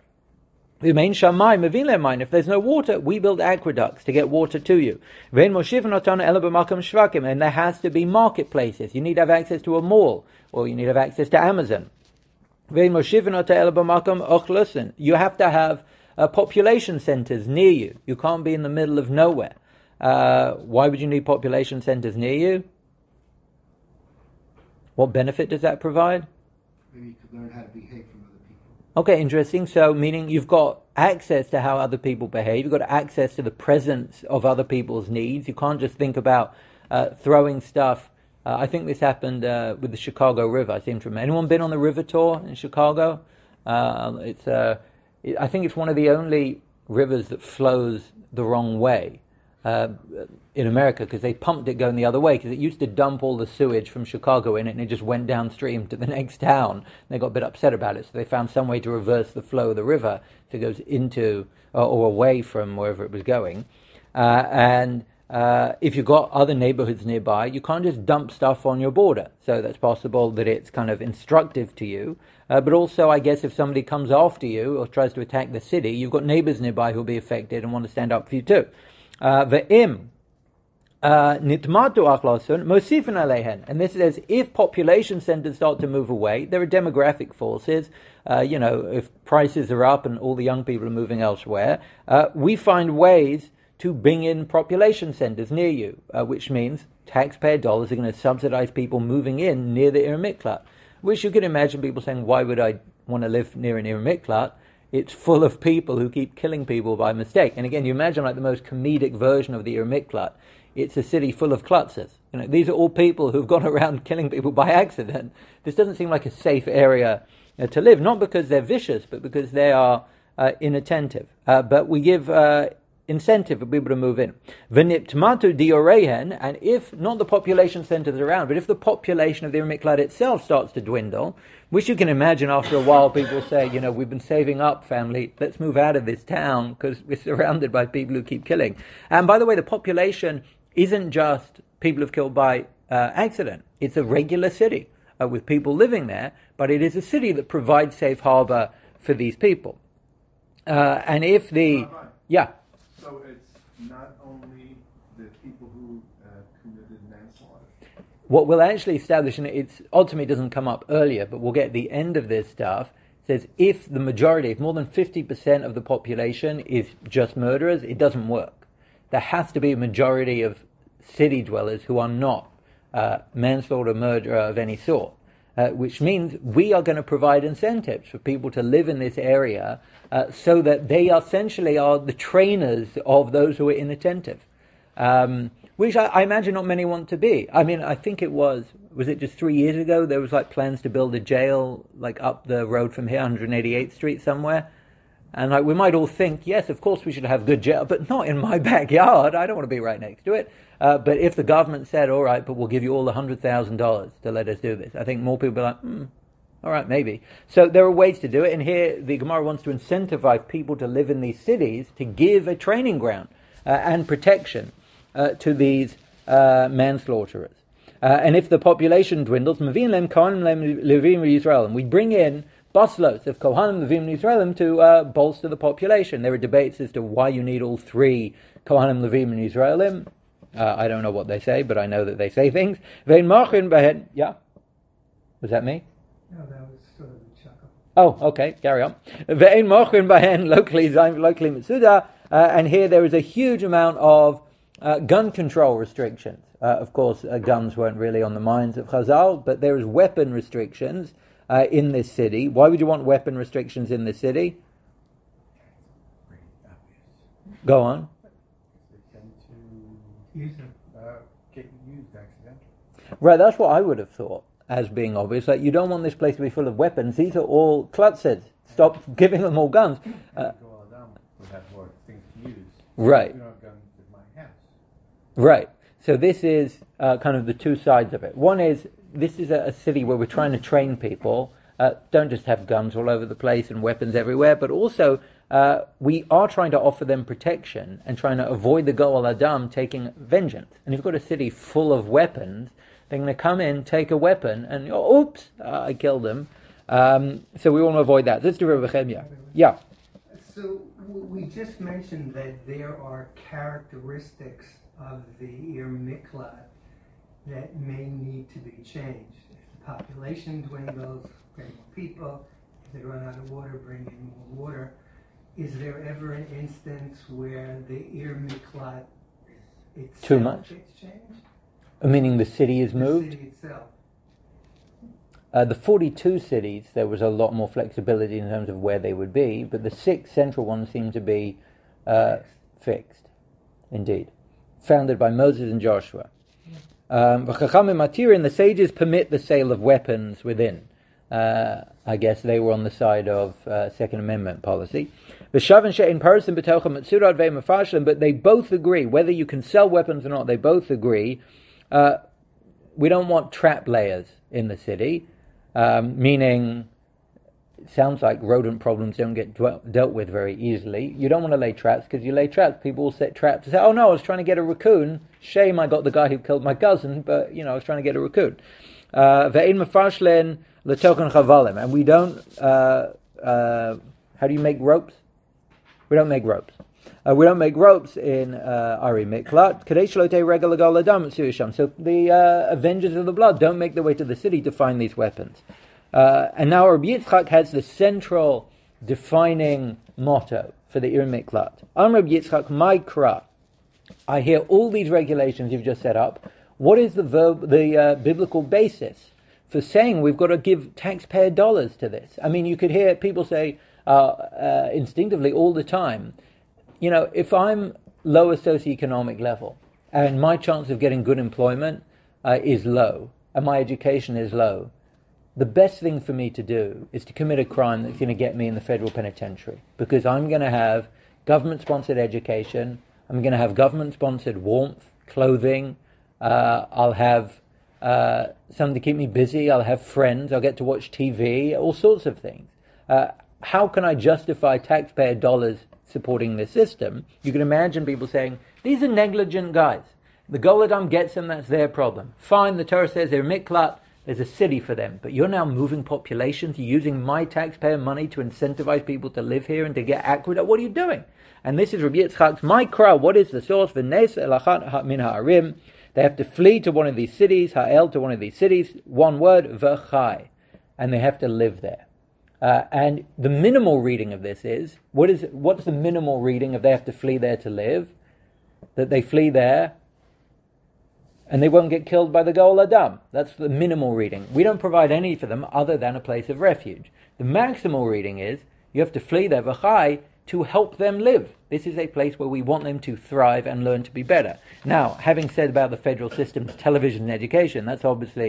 If there's no water, we build aqueducts to get water to you. And there has to be marketplaces. You need to have access to a mall, or you need to have access to Amazon. You have to have uh, population centers near you. You can't be in the middle of nowhere. Uh, why would you need population centers near you? What benefit does that provide? Maybe you could learn how to behave from other people. Okay, interesting. So, meaning you've got access to how other people behave. You've got access to the presence of other people's needs. You can't just think about uh, throwing stuff. Uh, I think this happened uh, with the Chicago River. I seem to remember. Anyone been on the river tour in Chicago? Uh, it's. Uh, it, I think it's one of the only rivers that flows the wrong way uh, in America, because they pumped it going the other way, because it used to dump all the sewage from Chicago in it and it just went downstream to the next town. They got a bit upset about it, so they found some way to reverse the flow of the river so it goes into or, or away from wherever it was going. Uh, and uh, if you've got other neighborhoods nearby, you can't just dump stuff on your border. So that's possible that it's kind of instructive to you. Uh, but also, I guess, if somebody comes after you or tries to attack the city, you've got neighbors nearby who'll be affected and want to stand up for you too. Ve'im nitmatu achlasun mosifin alehen, and this says if population centers start to move away, there are demographic forces. Uh, you know, if prices are up and all the young people are moving elsewhere, uh, we find ways to bring in population centers near you, uh, which means taxpayer dollars are going to subsidize people moving in near the Ir Miklat. Which you can imagine people saying, why would I want to live near an Ir Miklat? It's full of people who keep killing people by mistake. And again, you imagine like the most comedic version of the Ir Miklat. It's a city full of klutzers. You know, these are all people who've gone around killing people by accident. This doesn't seem like a safe area uh, to live, not because they're vicious, but because they are uh, inattentive. Uh, but we give uh, incentive for people to move in. V'niptmatu diorehen, and if not the population centers around, but if the population of the Ir Miklat itself starts to dwindle, which you can imagine after a while people say, you know, we've been saving up, family, let's move out of this town because we're surrounded by people who keep killing. And by the way, the population isn't just people who've killed by uh, accident. It's a regular city uh, with people living there, but it is a city that provides safe harbor for these people. Uh, and if the... Yeah. So it's not only the people who uh, committed manslaughter. What we'll actually establish, and it's ultimately doesn't come up earlier, but we'll get the end of this stuff, says if the majority, if more than fifty percent of the population is just murderers, it doesn't work. There has to be a majority of city dwellers who are not uh, manslaughter, murder of any sort. Uh, which means we are going to provide incentives for people to live in this area uh, so that they essentially are the trainers of those who are inattentive, um, which I, I imagine not many want to be. I mean, I think it was, was it just three years ago, there was like plans to build a jail like up the road from here, one hundred eighty-eighth Street somewhere. And like we might all think, yes, of course we should have good jail, but not in my backyard. I don't want to be right next to it. Uh, but if the government said, all right, but we'll give you all one hundred thousand dollars to let us do this, I think more people would be like, hmm, all right, maybe. So there are ways to do it. And here the Gemara wants to incentivize people to live in these cities to give a training ground uh, and protection uh, to these uh, manslaughterers. Uh, and if the population dwindles, Mavin lem Kohanim lem Levim Yisrael, and we bring in busloads of Kohanim, Levim, and Yisraelim to uh, bolster the population. There are debates as to why you need all three Kohanim, Levim, and Yisraelim. Uh, I don't know what they say, but I know that they say things. Vein Machin Bahen. Yeah? Was that me? No, that was sort of a chuckle. Oh, okay, carry on. Vein Machin Bahen, locally, locally Mitsuda. Uh, and here there is a huge amount of uh, gun control restrictions. Uh, of course, uh, guns weren't really on the minds of Chazal, but there is weapon restrictions uh, in this city. Why would you want weapon restrictions in this city? Go on. They tend to Use them. uh, get used accidentally. Right, that's what I would have thought as being obvious. Like, you don't want this place to be full of weapons. These are all klutzes. Stop giving them all guns. Uh, Go Adam would have more things to use. Right. You don't have guns in my house. Right. So this is uh, kind of the two sides of it. One is, this is a, a city where we're trying to train people. Uh, don't just have guns all over the place and weapons everywhere, but also uh, we are trying to offer them protection and trying to avoid the Goal Adam taking vengeance. And if you've got a city full of weapons, they're going to come in, take a weapon, and, oh, oops, uh, I killed them. Um, so we want to avoid that. Let's do Rebbe Chemia. Yeah. So w- we just mentioned that there are characteristics of the Ir Miklat that may need to be changed. If the population dwindles, bring more people. If they run out of water, bring in more water. Is there ever an instance where the Ir Miklat itself Too much? gets changed? Meaning the city is The moved? city itself. Uh, the forty-two cities, there was a lot more flexibility in terms of where they would be, but the six central ones seem to be uh, fixed, indeed. Founded by Moses and Joshua. Um, the sages permit the sale of weapons within. Uh, I guess they were on the side of uh, Second Amendment policy. But they both agree, whether you can sell weapons or not, they both agree. Uh, we don't want trap layers in the city, um, meaning it sounds like rodent problems don't get dwell, dealt with very easily. You don't want to lay traps, because you lay traps, people will set traps and say, oh no, I was trying to get a raccoon. Shame I got the guy who killed my cousin, but, you know, I was trying to get a raccoon. Uh, and we don't, uh, uh, how do you make ropes? We don't make ropes. Uh, we don't make ropes in uh, Ari Miklat. So the uh, Avengers of the Blood don't make their way to the city to find these weapons. Uh, and now Rabbi Yitzchak has the central defining motto for the Ir Miklat. Am Rabbi Yitzchak, my kra. I hear all these regulations you've just set up. What is the verb, the uh, biblical basis for saying we've got to give taxpayer dollars to this? I mean, you could hear people say uh, uh, instinctively all the time, you know, if I'm lower socioeconomic level and my chance of getting good employment uh, is low and my education is low, the best thing for me to do is to commit a crime that's going to get me in the federal penitentiary, because I'm going to have government-sponsored education, I'm going to have government-sponsored warmth, clothing, uh, I'll have uh, something to keep me busy, I'll have friends, I'll get to watch T V, all sorts of things. Uh, how can I justify taxpayer dollars supporting this system? You can imagine people saying, these are negligent guys. The Goel Adam gets them, that's their problem. Fine, the Torah says they're miklat, there's a city for them. But you're now moving populations, you're using my taxpayer money to incentivize people to live here and to get aqueduct. What are you doing? And this is Rabbi Yitzchak's, my crowd, what is the source? V'nes elachat min ha'arim. They have to flee to one of these cities, ha'el to one of these cities, one word, v'chai. And they have to live there. Uh, and the minimal reading of this is, what is what's the minimal reading if they have to flee there to live? That they flee there and they won't get killed by the Goel Adam. That's the minimal reading. We don't provide any for them other than a place of refuge. The maximal reading is, you have to flee there, v'chai, to help them live. This is a place where we want them to thrive and learn to be better. Now, having said about the federal system's television and education, that's obviously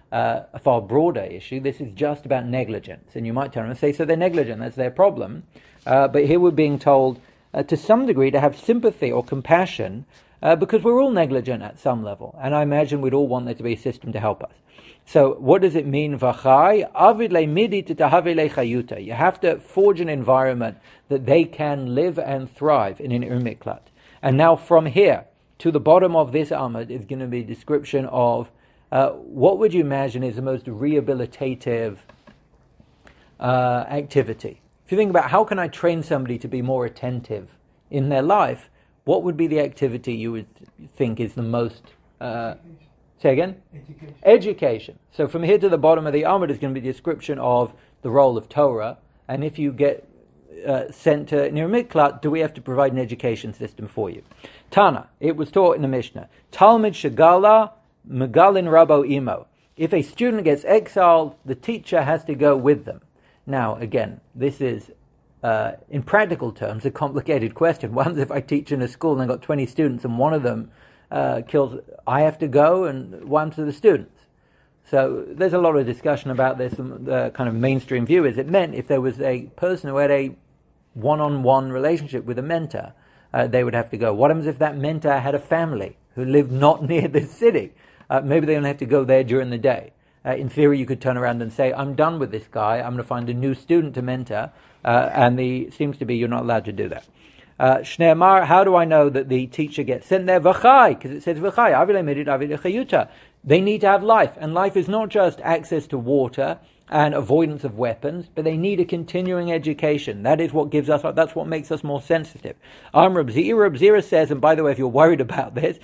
uh, a far broader issue. This is just about negligence. And you might turn around and say, so they're negligent, that's their problem. Uh, but here we're being told, uh, to some degree, to have sympathy or compassion, uh, because we're all negligent at some level. And I imagine we'd all want there to be a system to help us. So what does it mean, v'chai? Avid le'midi t'tahavei le'chayuta. You have to forge an environment that they can live and thrive in an Ir Miklat. And now from here to the bottom of this Amud is going to be a description of uh, what would you imagine is the most rehabilitative uh, activity. If you think about how can I train somebody to be more attentive in their life, what would be the activity you would think is the most... Uh, say again? Education. Education. So from here to the bottom of the Amud is going to be a description of the role of Torah. And if you get uh, sent to Ir Miklat, do we have to provide an education system for you? Tana, it was taught in the Mishnah. Talmid Shagala Megalin Rabo Imo. If a student gets exiled, the teacher has to go with them. Now, again, this is, uh, in practical terms, a complicated question. Once if I teach in a school and I've got twenty students and one of them uh, kills, I have to go, and one to the students. So there's a lot of discussion about this. The kind of mainstream view is it meant if there was a person who had a one-on-one relationship with a mentor, uh, they would have to go. What happens if that mentor had a family who lived not near this city? Uh, maybe they don't have to go there during the day. Uh, in theory, you could turn around and say, I'm done with this guy, I'm going to find a new student to mentor, uh, and the seems to be you're not allowed to do that. Uh, Shneemar, how do I know that the teacher gets sent there? V'chai, because it says V'chai, Avile Midid, Avile Chayuta. They need to have life, and life is not just access to water and avoidance of weapons, but they need a continuing education. That is what gives us, that's what makes us more sensitive. Am Reb Zira, Reb Zira says, and by the way, if you're worried about this,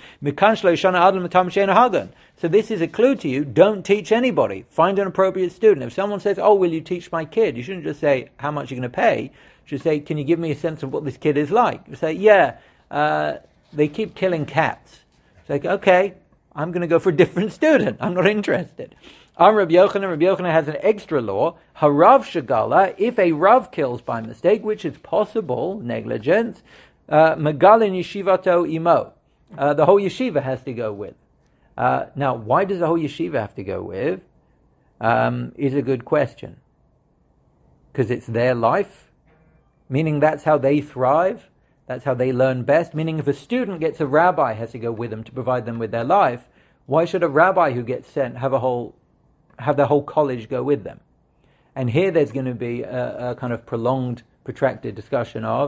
so this is a clue to you, don't teach anybody. Find an appropriate student. If someone says, oh, will you teach my kid? You shouldn't just say, how much you're going to pay. You should say, can you give me a sense of what this kid is like? You say, yeah, uh, they keep killing cats. It's like, okay, I'm going to go for a different student. I'm not interested. Am Rabbi Yochanan, Rabbi Yochanan has an extra law. Harav shagala, if a Rav kills by mistake, which is possible, negligence, uh, Megalin yeshivato imo. Uh, the whole yeshiva has to go with. Uh, now, why does the whole yeshiva have to go with? Um, is a good question. Because it's their life, meaning that's how they thrive, that's how they learn best. Meaning if a student gets a rabbi has to go with them to provide them with their life, why should a rabbi who gets sent have a whole have the whole college go with them? And here there's going to be a, a kind of prolonged, protracted discussion of...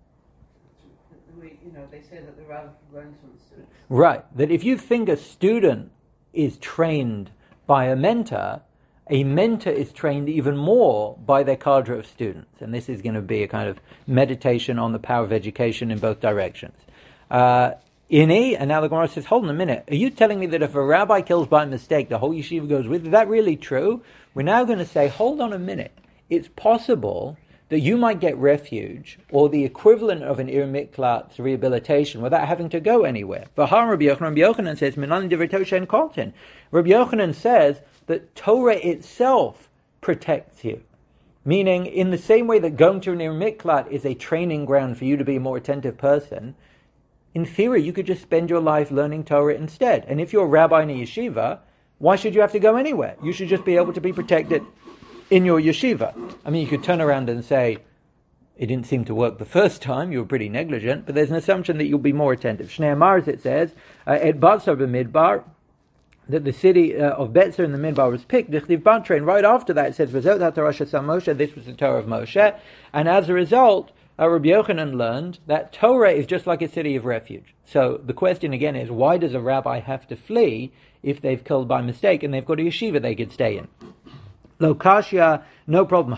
We, you know, they say that the rabbi learns from the students. Right, that if you think a student is trained by a mentor, a mentor is trained even more by their cadre of students. And this is going to be a kind of meditation on the power of education in both directions. Uh, Ini, and now the Gemara says, hold on a minute, are you telling me that if a rabbi kills by mistake, the whole yeshiva goes with? Is that really true? We're now going to say, hold on a minute. It's possible that you might get refuge, or the equivalent of an Ir Miklat's rehabilitation, without having to go anywhere. V'har Rabbi Yochanan, Rabbi Yochanan says, Minan divrei Torah she'en koltin. Rabbi Yochanan says that Torah itself protects you. Meaning, in the same way that going to an Ir Miklat is a training ground for you to be a more attentive person, in theory, you could just spend your life learning Torah instead. And if you're a rabbi in a yeshiva, why should you have to go anywhere? You should just be able to be protected in your yeshiva. I mean, you could turn around and say, it didn't seem to work the first time, you were pretty negligent, but there's an assumption that you'll be more attentive. Shnei Amar, as it says, et Batzar b'midbar, that the city uh, of Betzar in the Midbar was picked. Dichtiv Batra, and right after that it says, V'zot HaTorah shesam Moshe, this was the Torah of Moshe, and as a result, Uh, Rabbi Yochanan learned that Torah is just like a city of refuge. So the question again is, why does a rabbi have to flee if they've killed by mistake and they've got a yeshiva they could stay in? Lokashia, no problem.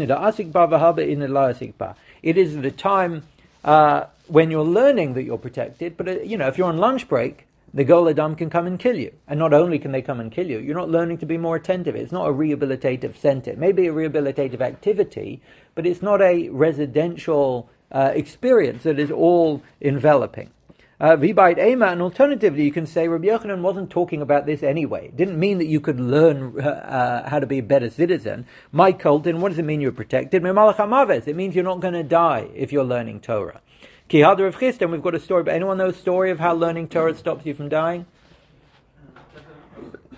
It is the time uh, when you're learning that you're protected, but uh, you know, if you're on lunch break, the Gol Adam can come and kill you. And not only can they come and kill you, you're not learning to be more attentive. It's not a rehabilitative center. It may be a rehabilitative activity, but it's not a residential uh, experience that is all enveloping. V'bayit Ema, and alternatively, you can say Rabbi Yochanan wasn't talking about this anyway. It didn't mean that you could learn uh, how to be a better citizen. My Colton, what does it mean you're protected? It means you're not going to die if you're learning Torah. Ki Hadar of Chistem, we've got a story, but anyone know a story of how learning Torah stops you from dying?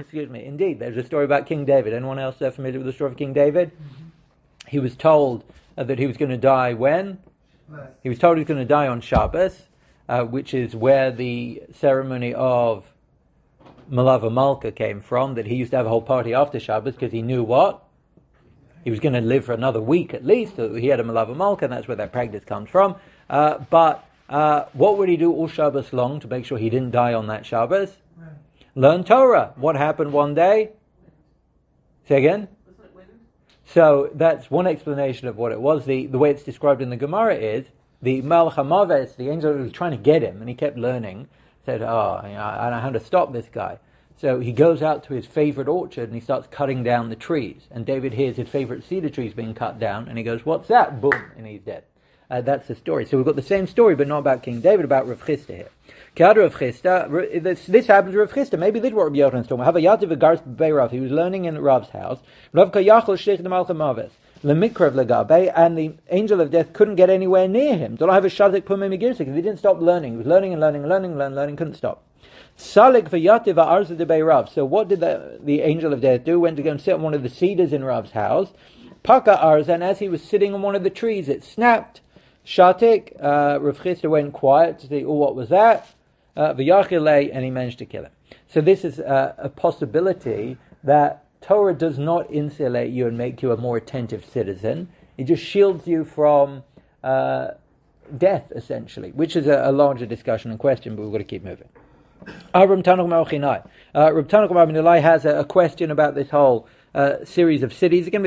excuse me, indeed, there's a story about King David. Anyone else uh, familiar with the story of King David? Mm-hmm. He was told uh, that he was going to die when? Right. He was told he was going to die on Shabbos, uh, which is where the ceremony of Malava Malka came from, that he used to have a whole party after Shabbos because he knew what? He was going to live for another week at least, so he had a Malava Malka, and that's where that practice comes from. Uh, but uh, what would he do all Shabbos long to make sure he didn't die on that Shabbos? Right. Learn Torah. What happened one day? Say again? Wasn't it wind? So that's one explanation of what it was. The, the way it's described in the Gemara is, the Malach HaMaves, the angel who was trying to get him, and he kept learning, said, oh, I don't know how to stop this guy. So he goes out to his favorite orchard and he starts cutting down the trees. And David hears his favorite cedar trees being cut down and he goes, what's that? Boom, and he's dead. Uh, that's the story. So we've got the same story, but not about King David, about Rav Chisda here. Kiad Rav Chisda, this, this happens to Rav Chisda. Maybe this is what Rabbi Yochanan is talking about. Havayativ V'gars B'Bei Rav. He was learning in Rav's house. Rav Kayachol Sheikh Malach HaMaves. Lemikrav Legabe, and the angel of death couldn't get anywhere near him. Don't have a shazik pumim because he didn't stop learning. He was learning and learning and learning and learning, learning, couldn't stop. Salik v'yativ v'arza debei Rav. So what did the, the angel of death do? Went to go and sit on one of the cedars in Rav's house. Paka arza, and as he was sitting on one of the trees, it snapped. Shatik, uh, Rav Chisda went quiet to see, oh, what was that? Uh, V'yachilei, and he managed to kill him. So this is uh, a possibility that Torah does not insulate you and make you a more attentive citizen. It just shields you from uh, death, essentially, which is a, a larger discussion and question, but we've got to keep moving. Uh, Reb Tanach Marochinai. Uh, Reb Tanach Marochinai has a, a question about this whole uh, series of cities. Why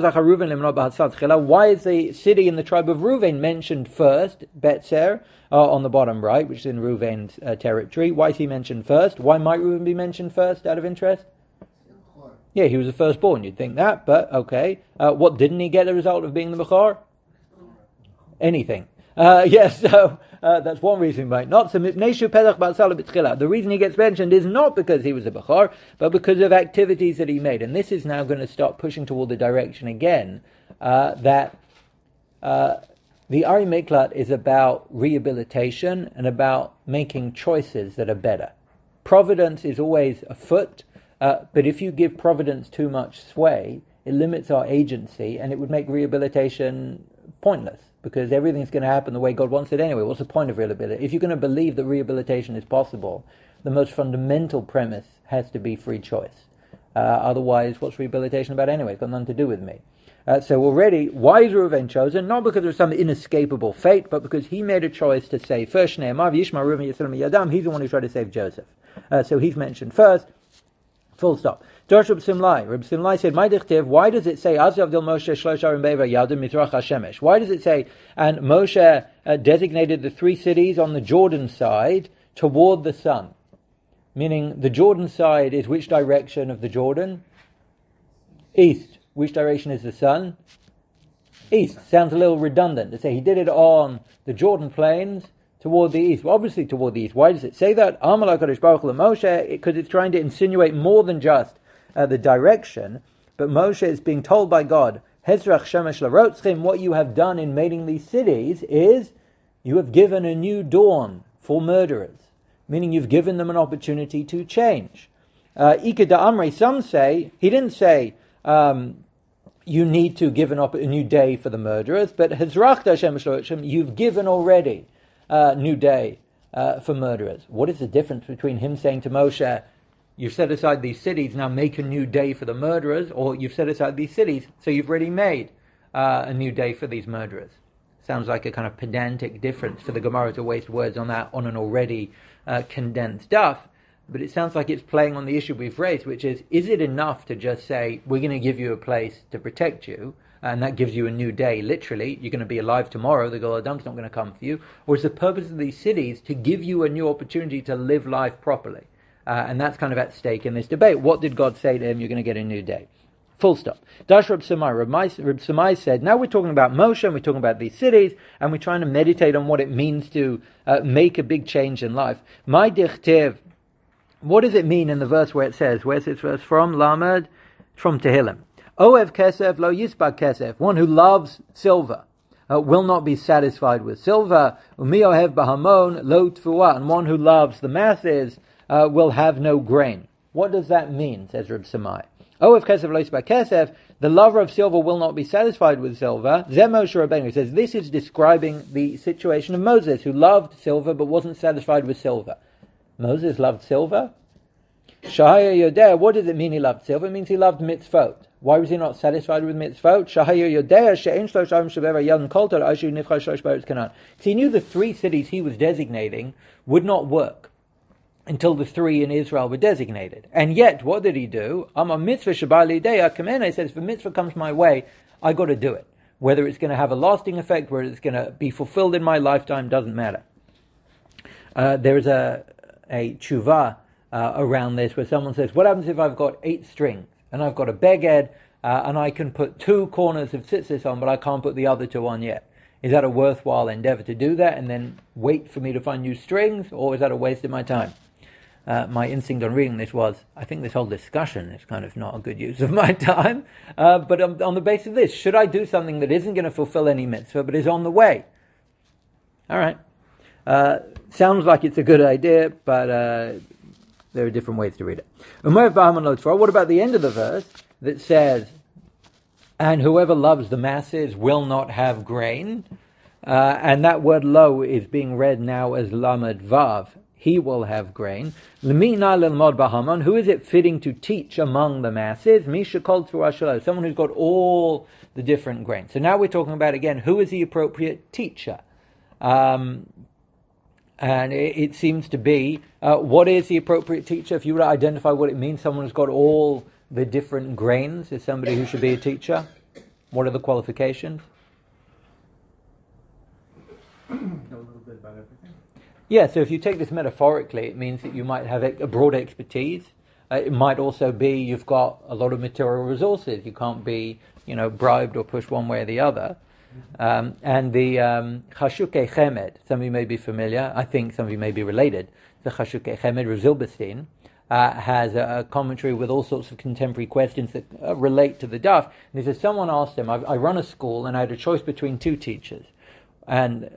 is the city in the tribe of Reuven mentioned first, Betzer, uh, on the bottom right, which is in Reuven's uh, territory? Why is he mentioned first? Why might Reuven be mentioned first, out of interest? Yeah, he was the firstborn, you'd think that, but okay. Uh, what didn't he get the result of being the Bechor? Anything. Uh, yes, so uh, that's one reason he might not. So, the reason he gets mentioned is not because he was a Bechor, but because of activities that he made. And this is now going to start pushing toward the direction again uh, that uh, the Ari Miklat is about rehabilitation and about making choices that are better. Providence is always afoot. Uh, but if you give providence too much sway, it limits our agency and it would make rehabilitation pointless because everything's going to happen the way God wants it anyway. What's the point of rehabilitation? If you're going to believe that rehabilitation is possible, the most fundamental premise has to be free choice. Uh, otherwise, what's rehabilitation about anyway? It's got nothing to do with me. Uh, so already, why is Reuven chosen? Not because of some inescapable fate, but because he made a choice to save first Shneimar, Yishma Reuven Yisrael Yadam. He's the one who tried to save Joseph. Uh, so he's mentioned first. Full stop. Dorsh Reb Simlai. Reb Simlai said, "My dichtiv. Why does it say Azav Dil Moshe Shloshar Beva Yadim Mitrach Hashemesh? Why does it say and Moshe uh, designated the three cities on the Jordan side toward the sun? Meaning the Jordan side is which direction of the Jordan? East. Which direction is the sun? East. Sounds a little redundant to say he did it on the Jordan plains." Toward the east. Well, obviously toward the east. Why does it say that? Because it's trying to insinuate more than just uh, the direction. But Moshe is being told by God, Hezrach Shemesh Larotzchim, what you have done in making these cities is you have given a new dawn for murderers. Meaning you've given them an opportunity to change. Uh, Ika da Amri, some say, he didn't say, um, you need to give an op- a new day for the murderers, but Hezrach Shemesh Larotzchim, you've given already Uh, new day uh, for murderers. What is the difference between him saying to Moshe, you've set aside these cities, now make a new day for the murderers, or you've set aside these cities, so you've already made uh, a new day for these murderers? Sounds like a kind of pedantic difference for the Gemara to waste words on that, on an already uh, condensed stuff, but it sounds like it's playing on the issue we've raised, which is, is it enough to just say, we're going to give you a place to protect you, and that gives you a new day, literally, you're going to be alive tomorrow, the Gol Adam's not going to come for you, or is the purpose of these cities to give you a new opportunity to live life properly? Uh, and that's kind of at stake in this debate. What did God say to him? You're going to get a new day. Full stop. Dash Reb Samai. Reb Samai said, now we're talking about Moshe, and we're talking about these cities, and we're trying to meditate on what it means to uh, make a big change in life. My dichtiv, what does it mean in the verse where it says, where's this verse from? Lamed? From Tehillim. Oev kesef lo yisbag kesef. One who loves silver uh, will not be satisfied with silver. Umi ohev bahamon lo tfuah. And one who loves the masses uh, will have no grain. What does that mean, says Reb Samai? Oh, if kesef lo yisba kesef, the lover of silver will not be satisfied with silver. Zeh Moshe Rabbeinu says this is describing the situation of Moses, who loved silver but wasn't satisfied with silver. Moses loved silver? Shahaya Yodea, what does it mean he loved silver? It means he loved mitzvot. Why was he not satisfied with mitzvot? Shahaya Yodea, she'en shlosh avim shebever yalin koltor ashu nivcha shlosh ba'eretz Canaan. So he knew the three cities he was designating would not work until the three in Israel were designated. And yet, what did he do? Amar mitzvah shabali deya kamena. He says, if a mitzvah comes my way, I got to do it. Whether it's going to have a lasting effect, whether it's going to be fulfilled in my lifetime, doesn't matter. Uh, there's a a tshuva uh, around this where someone says, what happens if I've got eight strings and I've got a beged uh, and I can put two corners of tzitzis on, but I can't put the other two on yet? Is that a worthwhile endeavor to do that and then wait for me to find new strings, or is that a waste of my time? Uh, my instinct on reading this was, I think this whole discussion is kind of not a good use of my time. Uh, but on, on the basis of this, should I do something that isn't going to fulfill any mitzvah, but is on the way? All right. Uh, sounds like it's a good idea, but uh, there are different ways to read it. What about the end of the verse that says, and whoever loves the masses will not have grain? Uh, and that word lo is being read now as lamed vav. He will have grain. Who is it fitting to teach among the masses? Misha called through Ashalo, someone who's got all the different grains. So now we're talking about, again, who is the appropriate teacher? Um, and it, it seems to be, uh, what is the appropriate teacher? If you were to identify what it means, someone who's got all the different grains is somebody who should be a teacher. What are the qualifications? Know a little bit about everything. Yeah, so if you take this metaphorically, it means that you might have a broad expertise. Uh, it might also be you've got a lot of material resources. You can't be, you know, bribed or pushed one way or the other. Um, and the um, Chashukei Chemed, some of you may be familiar, I think some of you may be related. The Chashukei Chemed, Rav Zilberstein, uh, has a, a commentary with all sorts of contemporary questions that uh, relate to the daf. And he says, someone asked him, I, I run a school and I had a choice between two teachers. And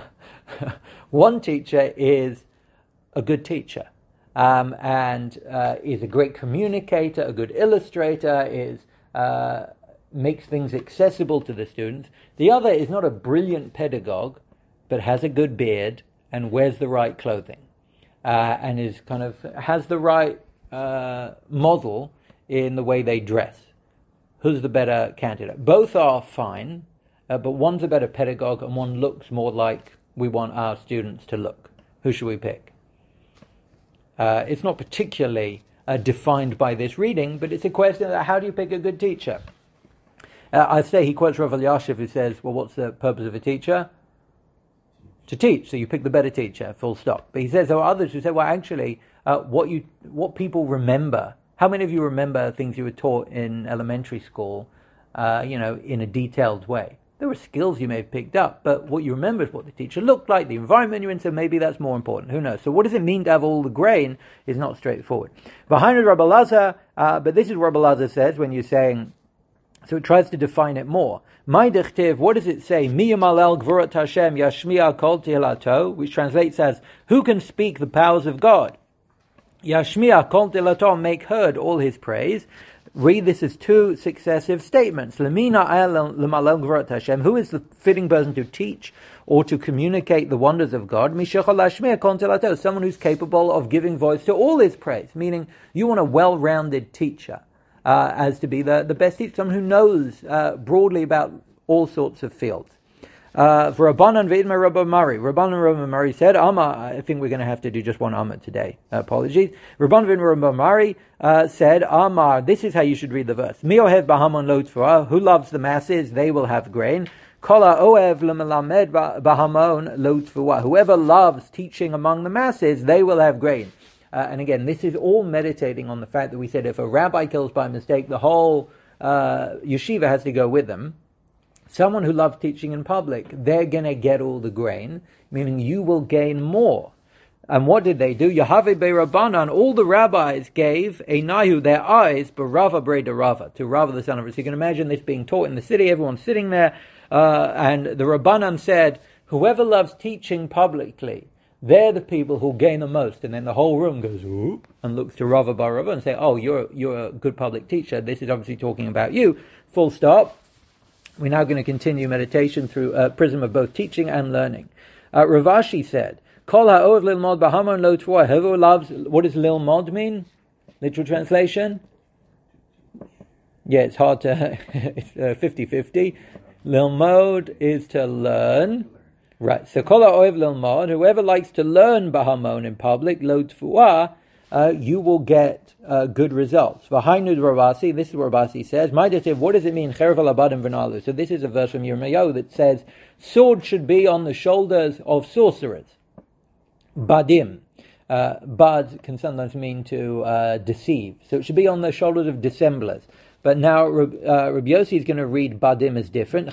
one teacher is a good teacher um, and uh, is a great communicator, a good illustrator, is uh, makes things accessible to the students. The other is not a brilliant pedagogue, but has a good beard and wears the right clothing uh, and is kind of has the right uh, model in the way they dress. Who's the better candidate? Both are fine. Uh, but one's a better pedagogue and one looks more like we want our students to look. Who should we pick? Uh, it's not particularly uh, defined by this reading, but it's a question of how do you pick a good teacher? Uh, I say, he quotes Rav Elyashiv, who says, well, what's the purpose of a teacher? To teach, so you pick the better teacher, full stop. But he says there are others who say, well, actually, uh, what you, what people remember, how many of you remember things you were taught in elementary school, uh, you know, in a detailed way? There were skills you may have picked up, but what you remember is what the teacher looked like, the environment you're in, so maybe that's more important. Who knows? So what does it mean to have all the grain is not straightforward. Behind Rabbi Lazar, uh, but this is what Rabbi Lazar says when you're saying, so it tries to define it more. My dechtiv, what does it say? Mi yamalel gvurat Hashem yashmiya kol tehillah, which translates as, who can speak the powers of God? Yashmiya kol tehillah, make heard all his praise. Read this as two successive statements. Lemina lemalel gvurat Hashem. Who is the fitting person to teach or to communicate the wonders of God? Mishachal lashmiya kol tehillah, someone who's capable of giving voice to all his praise. Meaning, you want a well-rounded teacher uh, as to be the, the best teacher, someone who knows uh, broadly about all sorts of fields. Uh, for Rabbanan V'idma Rabba Mari. Rabbanan Rabba Mari said, Amma, I think we're going to have to do just one Amma today. Uh, apologies. Rabbanan V'idma Rabba Mari uh, said, Amma, this is how you should read the verse. Mi ohev bahamon lo tzvua, who loves the masses, they will have grain. Kola ohev l'melamed bahamon lo tzvua, whoever loves teaching among the masses, they will have grain. Uh, and again, this is all meditating on the fact that we said if a rabbi kills by mistake, the whole uh, yeshiva has to go with them. Someone who loves teaching in public, they're going to get all the grain, meaning you will gain more. And what did they do? Yahaveh be'Rabbanan, all the rabbis gave a nahu, their eyes, barava breda rava, to Rava the son of Rava. So you can imagine this being taught in the city, everyone's sitting there, uh, and the Rabbanan said, whoever loves teaching publicly, they're the people who gain the most. And then the whole room goes, ooh, and looks to Rava bar Rava and say, oh, you're, you're a good public teacher. This is obviously talking about you. Full stop. We're now going to continue meditation through a prism of both teaching and learning. Uh, Rav Ashi said, Kol ha'oev lilmod b'hamon lo tfuah. Whoever loves, what does lilmod mean? Literal translation? Yeah, it's hard to, it's uh, fifty-fifty. Lilmod is to learn. Right, so Kol ha'oev lilmod, whoever likes to learn b'hamon in public, lo tfuah, uh, you will get uh, good results. V'hainu Ravasi, this is what Ravasi says. What does it mean? Cherev al abadim v'nalu. So this is a verse from Yirmiyahu that says, sword should be on the shoulders of sorcerers. Badim. Uh, bad can sometimes mean to uh, deceive. So it should be on the shoulders of dissemblers. But now uh, Rabbi Yossi is going to read badim as different.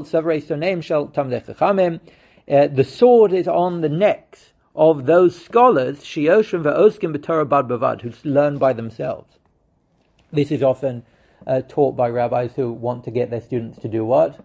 Uh, the sword is on the necks of those scholars, Shioshim ve'oskim b'Torah bad bavad, who learn by themselves. This is often uh, taught by rabbis who want to get their students to do what?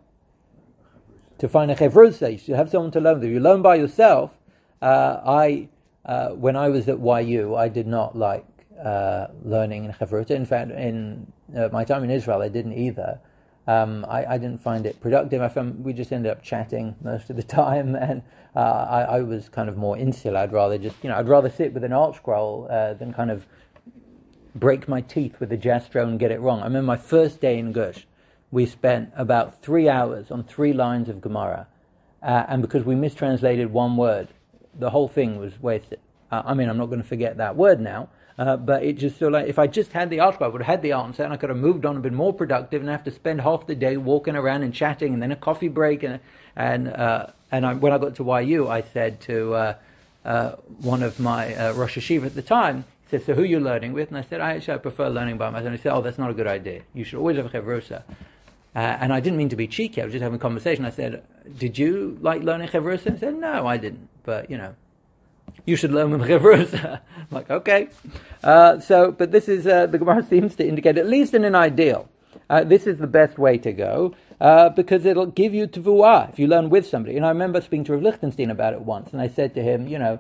To find a chevrusa. You should have someone to learn with. If you learn by yourself, uh, I, uh, when I was at Y U, I did not like uh, learning in chevrusa. In fact, in uh, my time in Israel, I didn't either. Um, I, I didn't find it productive. I found we just ended up chatting most of the time, and uh, I, I was kind of more insular. I'd rather just, you know, I'd rather sit with an art scroll uh, than kind of break my teeth with a jastro and get it wrong. I remember my first day in Gush, we spent about three hours on three lines of Gemara, uh, and because we mistranslated one word, the whole thing was wasted. Uh, I mean, I'm not going to forget that word now. Uh, but it just felt like if I just had the article, I would have had the answer and I could have moved on and been more productive and have to spend half the day walking around and chatting and then a coffee break. And and uh, and I, when I got to Y U, I said to uh, uh, one of my uh, Rosh Hashiva at the time, he said, so who are you learning with? And I said, I actually I prefer learning by myself. And he said, oh, that's not a good idea. You should always have a chevrusa. Uh, and I didn't mean to be cheeky. I was just having a conversation. I said, did you like learning chevrusa? And he said, no, I didn't. But, you know, you should learn with chevrusa. I'm like, okay. Uh, so, but this is, uh, the Gemara seems to indicate, at least in an ideal, uh, this is the best way to go, uh, because it'll give you tevuah if you learn with somebody. And I remember speaking to Rav Lichtenstein about it once, and I said to him, you know,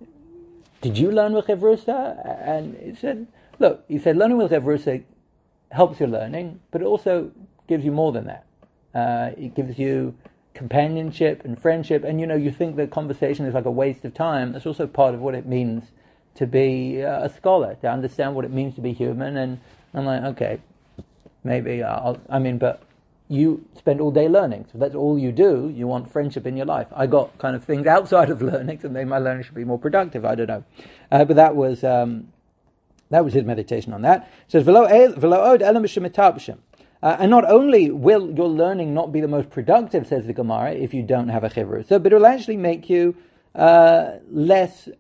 did you learn with chevrusa? And he said, look, he said, learning with chevrusa helps your learning, but it also gives you more than that. Uh, it gives you companionship and friendship, and you know, you think that conversation is like a waste of time. That's also part of what it means to be uh, a scholar, to understand what it means to be human. And I'm like, okay, maybe I'll, I mean, but you spend all day learning, so that's all you do. You want friendship in your life. I got kind of things outside of learning, so maybe my learning should be more productive. I don't know, uh, but that was um, that was his meditation on that. It says, "V'lo od elam b'shem." Uh, and not only will your learning not be the most productive, says the Gemara, if you don't have a chevrusa, but it will actually make you uh, less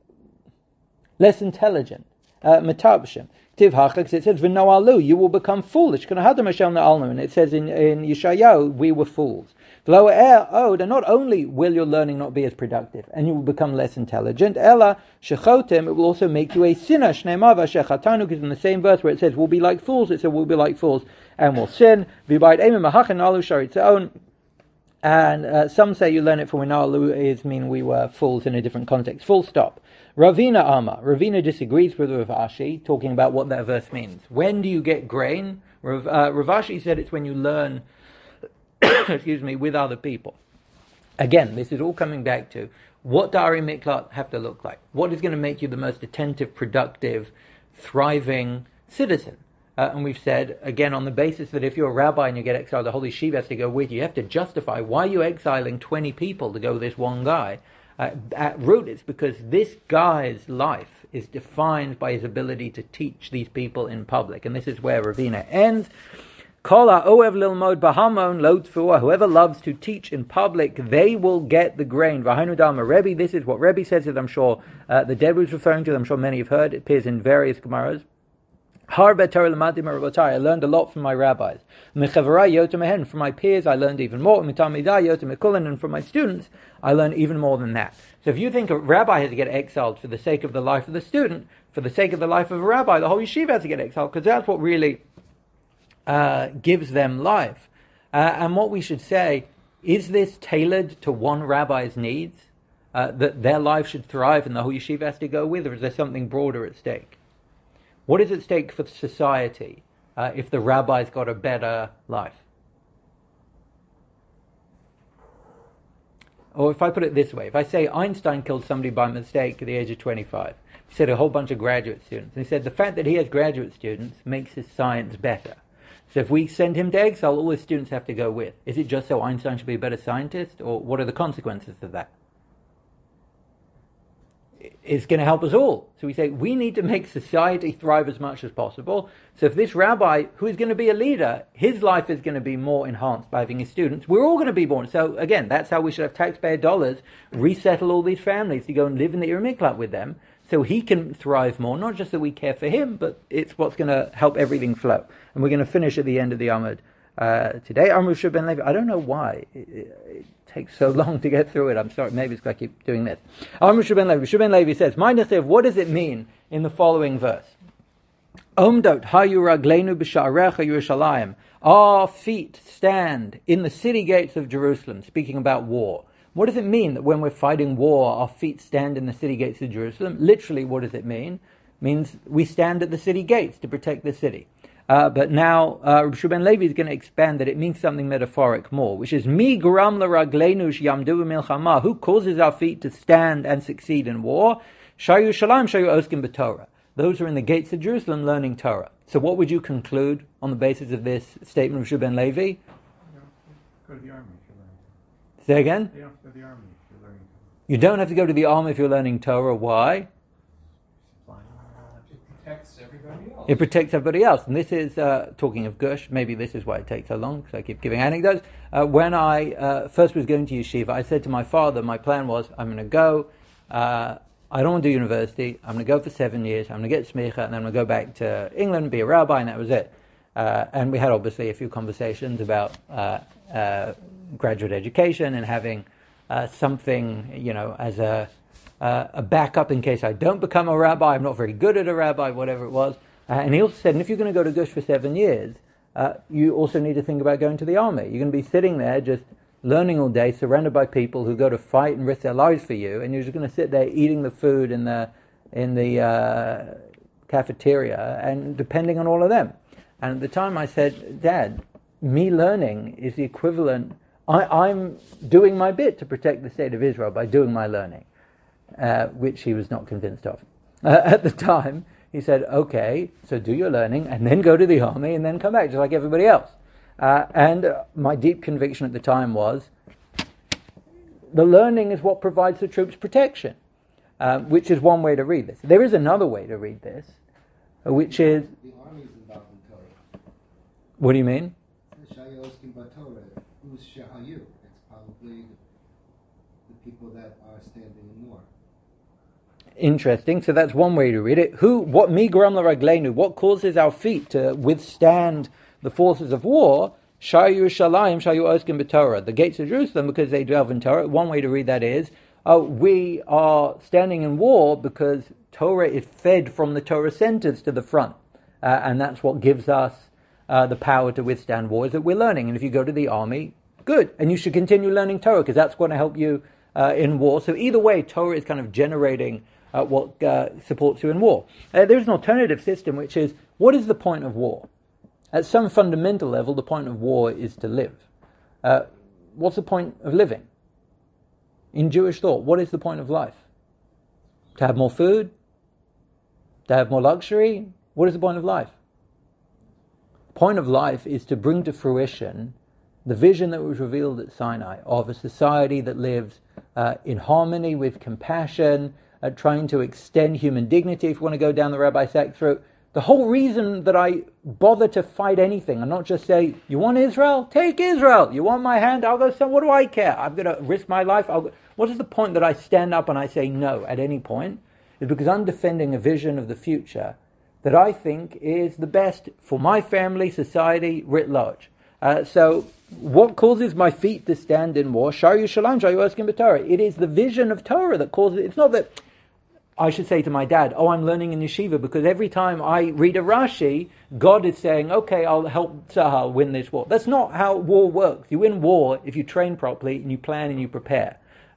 less intelligent. Metabshem. Tiv hachak, it says, "V'noalu," you will become foolish. And it says in, in Yeshayahu, we were fools. Oh, and not only will your learning not be as productive, and you will become less intelligent, Ella shechotem, it will also make you a sinner. Shneimah v'shechatanu, because in the same verse where it says we'll be like fools, it said we'll be like fools and we'll sin. And uh, some say you learn it from when alu is mean we were fools in a different context. Full stop. Ravina Ama. Ravina disagrees with Rav Ashi, talking about what that verse means. When do you get grain? Rav, uh, Rav Ashi said it's when you learn excuse me, with other people. Again, this is all coming back to what Dari Miklat have to look like. What is going to make you the most attentive, productive, thriving citizen? Uh, and we've said, again, on the basis that if you're a rabbi and you get exiled, the Holy Shiva has to go with you. You have to justify why you're exiling twenty people to go with this one guy. Uh, at root, it's because this guy's life is defined by his ability to teach these people in public. And this is where Ravina ends. Whoever loves to teach in public, they will get the grain. Rebbe, this is what Rebbe says, that I'm sure uh, the Deborah is referring to, I'm sure many have heard. It appears in various Gemaras. I learned a lot from my rabbis. From my peers, I learned even more. And from my students, I learned even more than that. So if you think a rabbi has to get exiled for the sake of the life of the student, for the sake of the life of a rabbi, the whole yeshiva has to get exiled, because that's what really Uh, gives them life. Uh, and what we should say, is this tailored to one rabbi's needs? uh, that their life should thrive and the whole yeshiva has to go with, or is there something broader at stake? What is at stake for society uh, if the rabbi's got a better life? Or if I put it this way, if I say Einstein killed somebody by mistake at the age of twenty-five, he said a whole bunch of graduate students, and he said the fact that he has graduate students makes his science better. So if we send him to exile, all his students have to go with. Is it just so Einstein should be a better scientist, or what are the consequences of that? It's going to help us all. So we say we need to make society thrive as much as possible. So if this rabbi, who is going to be a leader, his life is going to be more enhanced by having his students, we're all going to be born. So again, that's how we should have taxpayer dollars, resettle all these families to go and live in the Ir Miklat with them, so he can thrive more. Not just that we care for him, but it's what's going to help everything flow. And we're going to finish at the end of the Amud uh, today. Amr Shub Ben Levi. I don't know why it, it, it takes so long to get through it. I'm sorry. Maybe it's because I keep doing this. Amr Shub Ben Levi. Shub Ben Levi says, what does it mean in the following verse? Omdot hayu ragleinu b'sha'arecha Yerushalayim. Our feet stand in the city gates of Jerusalem, speaking about war. What does it mean that when we're fighting war, our feet stand in the city gates of Jerusalem? Literally, what does it mean? It means we stand at the city gates to protect the city. Uh, but now, uh, Rabbi Shub Ben Levi is going to expand that it means something metaphoric more, which is, Mi gram l'ragleinu yamdu b'milchama. Who causes our feet to stand and succeed in war? Shayu shalam shayu oskim b'Torah. Those are in the gates of Jerusalem learning Torah. So what would you conclude on the basis of this statement of Shub Ben Levi? Go to the army. Say again? You don't have to go to the army if you're learning. You don't have to go to the army if you're learning Torah. Why? It protects everybody else. It protects everybody else. And this is, uh, talking of Gush, maybe this is why it takes so long, because I keep giving anecdotes. Uh, when I uh, first was going to yeshiva, I said to my father, my plan was, I'm going to go, uh, I don't want to do university, I'm going to go for seven years, I'm going to get smicha, and then I'm going to go back to England, be a rabbi, and that was it. Uh, and we had obviously a few conversations about uh, uh, graduate education and having uh, something, you know, as a uh, a backup in case I don't become a rabbi. I'm not very good at a rabbi, whatever it was. Uh, and he also said, and if you're going to go to Gush for seven years, uh, you also need to think about going to the army. You're going to be sitting there just learning all day, surrounded by people who go to fight and risk their lives for you, and you're just going to sit there eating the food in the in the uh, cafeteria and depending on all of them. And at the time I said, Dad, me learning is the equivalent, I, I'm doing my bit to protect the state of Israel by doing my learning, uh, which he was not convinced of. Uh, at the time, he said, okay, so do your learning and then go to the army and then come back, just like everybody else. Uh, and uh, my deep conviction at the time was, the learning is what provides the troops protection, uh, which is one way to read this. There is another way to read this, uh, which is... The army is involved in Torah. What do you mean? Shayu oskim b'Torah. Who's Shahayu? It's probably the people that are standing in war. Interesting. So that's one way to read it. Who, what mi gram l'ragleinu? What causes our feet to withstand the forces of war? Shayu Yerushalayim, Shayu oskim b'Torah. The gates of Jerusalem, because they dwell in Torah. One way to read that is, oh, we are standing in war because Torah is fed from the Torah centers to the front, uh, and that's what gives us uh, the power to withstand war. Is that we're learning, and if you go to the army, good, and you should continue learning Torah because that's going to help you uh, in war. So either way, Torah is kind of generating uh, what uh, supports you in war. Uh, there's an alternative system, which is, what is the point of war? At some fundamental level, the point of war is to live. Uh, what's the point of living? In Jewish thought, what is the point of life? To have more food? To have more luxury? What is the point of life? The point of life is to bring to fruition the vision that was revealed at Sinai of a society that lives uh, in harmony with compassion, uh, trying to extend human dignity, if you want to go down the Rabbi Sachs route. The whole reason that I bother to fight anything and not just say, you want Israel? Take Israel. You want my hand? I'll go, so what do I care? I'm going to risk my life. I'll go. What is the point that I stand up and I say no at any point? Is because I'm defending a vision of the future that I think is the best for my family, society, writ large. Uh, so what causes my feet to stand in war? Shayu Yerushalayim, Shayu oskim b'Torah. It is the vision of Torah that causes it. It's not that I should say to my dad, oh, I'm learning in yeshiva because every time I read a Rashi, God is saying, okay, I'll help Tzahal win this war. That's not how war works. You win war if you train properly and you plan and you prepare.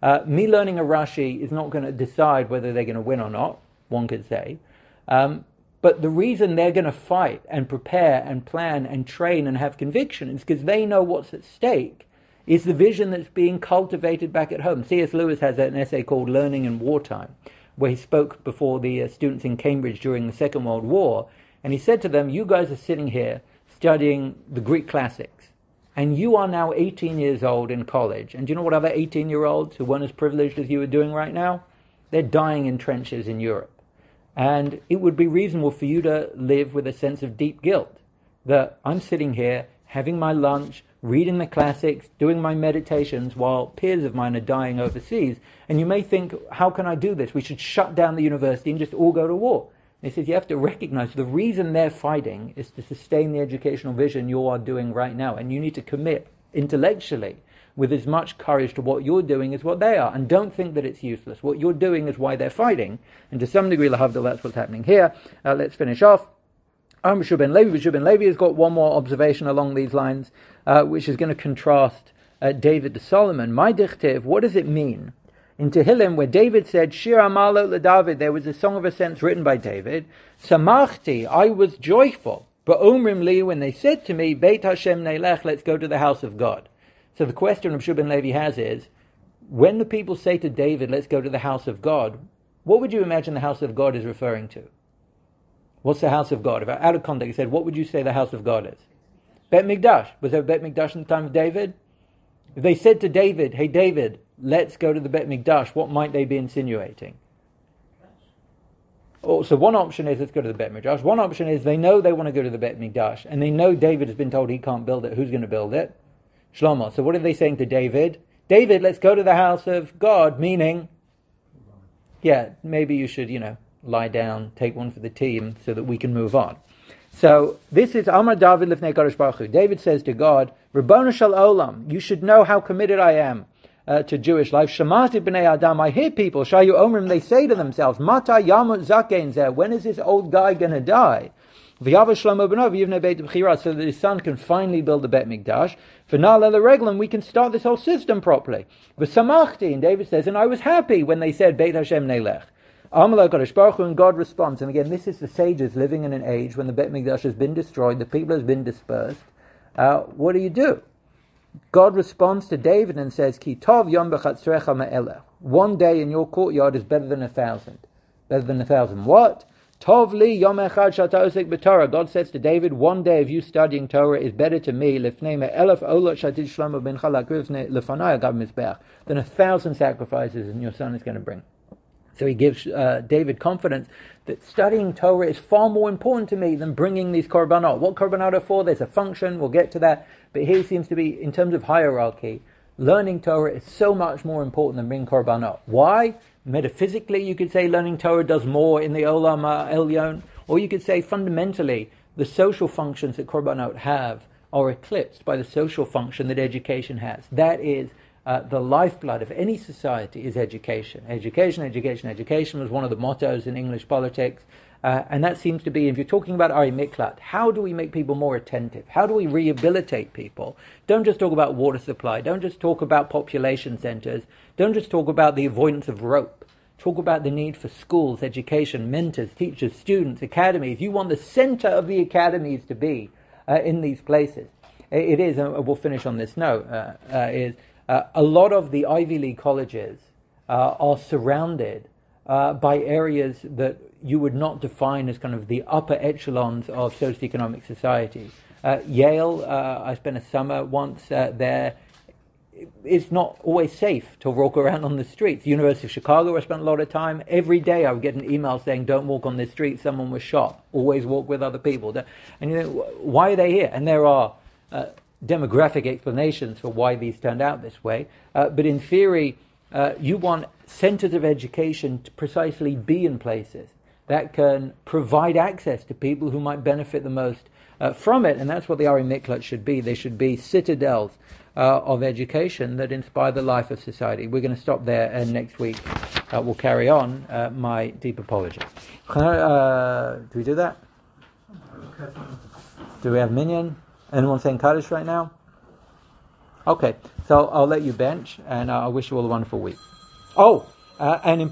Uh, me learning a Rashi is not going to decide whether they're going to win or not, one could say. Um, but the reason they're going to fight and prepare and plan and train and have conviction is because they know what's at stake is the vision that's being cultivated back at home. C S Lewis has an essay called Learning in Wartime, where he spoke before the uh, students in Cambridge during the Second World War, and he said to them, you guys are sitting here studying the Greek classics, and you are now eighteen years old in college, and do you know what other eighteen-year-olds who weren't as privileged as you are doing right now? They're dying in trenches in Europe. And it would be reasonable for you to live with a sense of deep guilt, that I'm sitting here having my lunch, reading the classics, doing my meditations while peers of mine are dying overseas. And you may think, how can I do this? We should shut down the university and just all go to war. And he says you have to recognize the reason they're fighting is to sustain the educational vision you are doing right now. And you need to commit intellectually with as much courage to what you're doing as what they are. And don't think that it's useless. What you're doing is why they're fighting. And to some degree, lahavdil, that's what's happening here. Uh, let's finish off. Um, Bishur ben Levi. Bishur ben Levi has got one more observation along these lines, uh, which is going to contrast uh, David to Solomon. My dichtiv, what does it mean? In Tehillim, where David said, Shir Amalo LeDavid, there was a song of ascents written by David. Samachti, I was joyful. But Omrim li, when they said to me, Beit Hashem Neilech, let's go to the house of God. So the question Bishur ben Levi has is, when the people say to David, let's go to the house of God, what would you imagine the house of God is referring to? What's the house of God? If out of context, he said, what would you say the house of God is? Bet Mikdash. Was there a Bet Mikdash in the time of David? If they said to David, hey David, let's go to the Bet Mikdash, what might they be insinuating? Oh, so one option is let's go to the Bet Mikdash. One option is they know they want to go to the Bet Mikdash, and they know David has been told he can't build it. Who's going to build it? Shlomo. So what are they saying to David? David, let's go to the house of God, meaning, yeah, maybe you should, you know, lie down, take one for the team so that we can move on. So this is Amar David Lifnei Kadosh Baruch Hu. David says to God, Ribono shel Olam, you should know how committed I am uh, to Jewish life. Shamati b'nei Adam, I hear people, Shayu Omrim, they say to themselves, Mata Yamut Zakein Zeh, when is this old guy going to die? V'yava Shlomo b'nov yivnei Beit B'chira, so that his son can finally build the Bet Mikdash. V'nal el reglam, we can start this whole system properly. V'samachti, and David says, and I was happy when they said Beit Hashem Neilech. Amalei Kadosh Baruch Hu, and God responds. And again, this is the sages living in an age when the Bet Mikdash has been destroyed, the people has been dispersed. Uh, what do you do? God responds to David and says, Ki tov yom b'chatzrecha me'elech. One day in your courtyard is better than a thousand. Better than a thousand. What? Tov li yom echad shata osek b'Torah. God says to David, one day of you studying Torah is better to me lifnei me'elef olot shatid Shlomo ben chalak lefanai agav mizbeach than a thousand sacrifices and your son is going to bring. So he gives uh, David confidence that studying Torah is far more important to me than bringing these korbanot. What korbanot are for? There's a function, we'll get to that. But here seems to be, in terms of hierarchy, learning Torah is so much more important than bringing korbanot. Why? Metaphysically, you could say learning Torah does more in the Olam Elyon. Or you could say fundamentally, the social functions that korbanot have are eclipsed by the social function that education has. That is, Uh, the lifeblood of any society is education. Education, education, education was one of the mottos in English politics. Uh, and that seems to be, if you're talking about Ari Miklat, how do we make people more attentive? How do we rehabilitate people? Don't just talk about water supply. Don't just talk about population centers. Don't just talk about the avoidance of rope. Talk about the need for schools, education, mentors, teachers, students, academies. You want the center of the academies to be uh, in these places. It is, and we'll finish on this note, uh, uh, is Uh, a lot of the Ivy League colleges uh, are surrounded uh, by areas that you would not define as kind of the upper echelons of socioeconomic society. Uh, Yale, uh, I spent a summer once uh, there. It's not always safe to walk around on the streets. The University of Chicago, I spent a lot of time. Every day I would get an email saying, don't walk on this street, someone was shot. Always walk with other people. And you know, why are they here? And there are Uh, demographic explanations for why these turned out this way. Uh, but in theory, uh, you want centers of education to precisely be in places that can provide access to people who might benefit the most uh, from it. And that's what the Ari Miklat should be. They should be citadels uh, of education that inspire the life of society. We're going to stop there, and next week uh, we'll carry on uh, my deep apology. Uh, do we do that? Do we have minyan? Anyone saying Kaddish right now? Okay, so I'll let you bench, and I wish you all a wonderful week. Oh, uh, and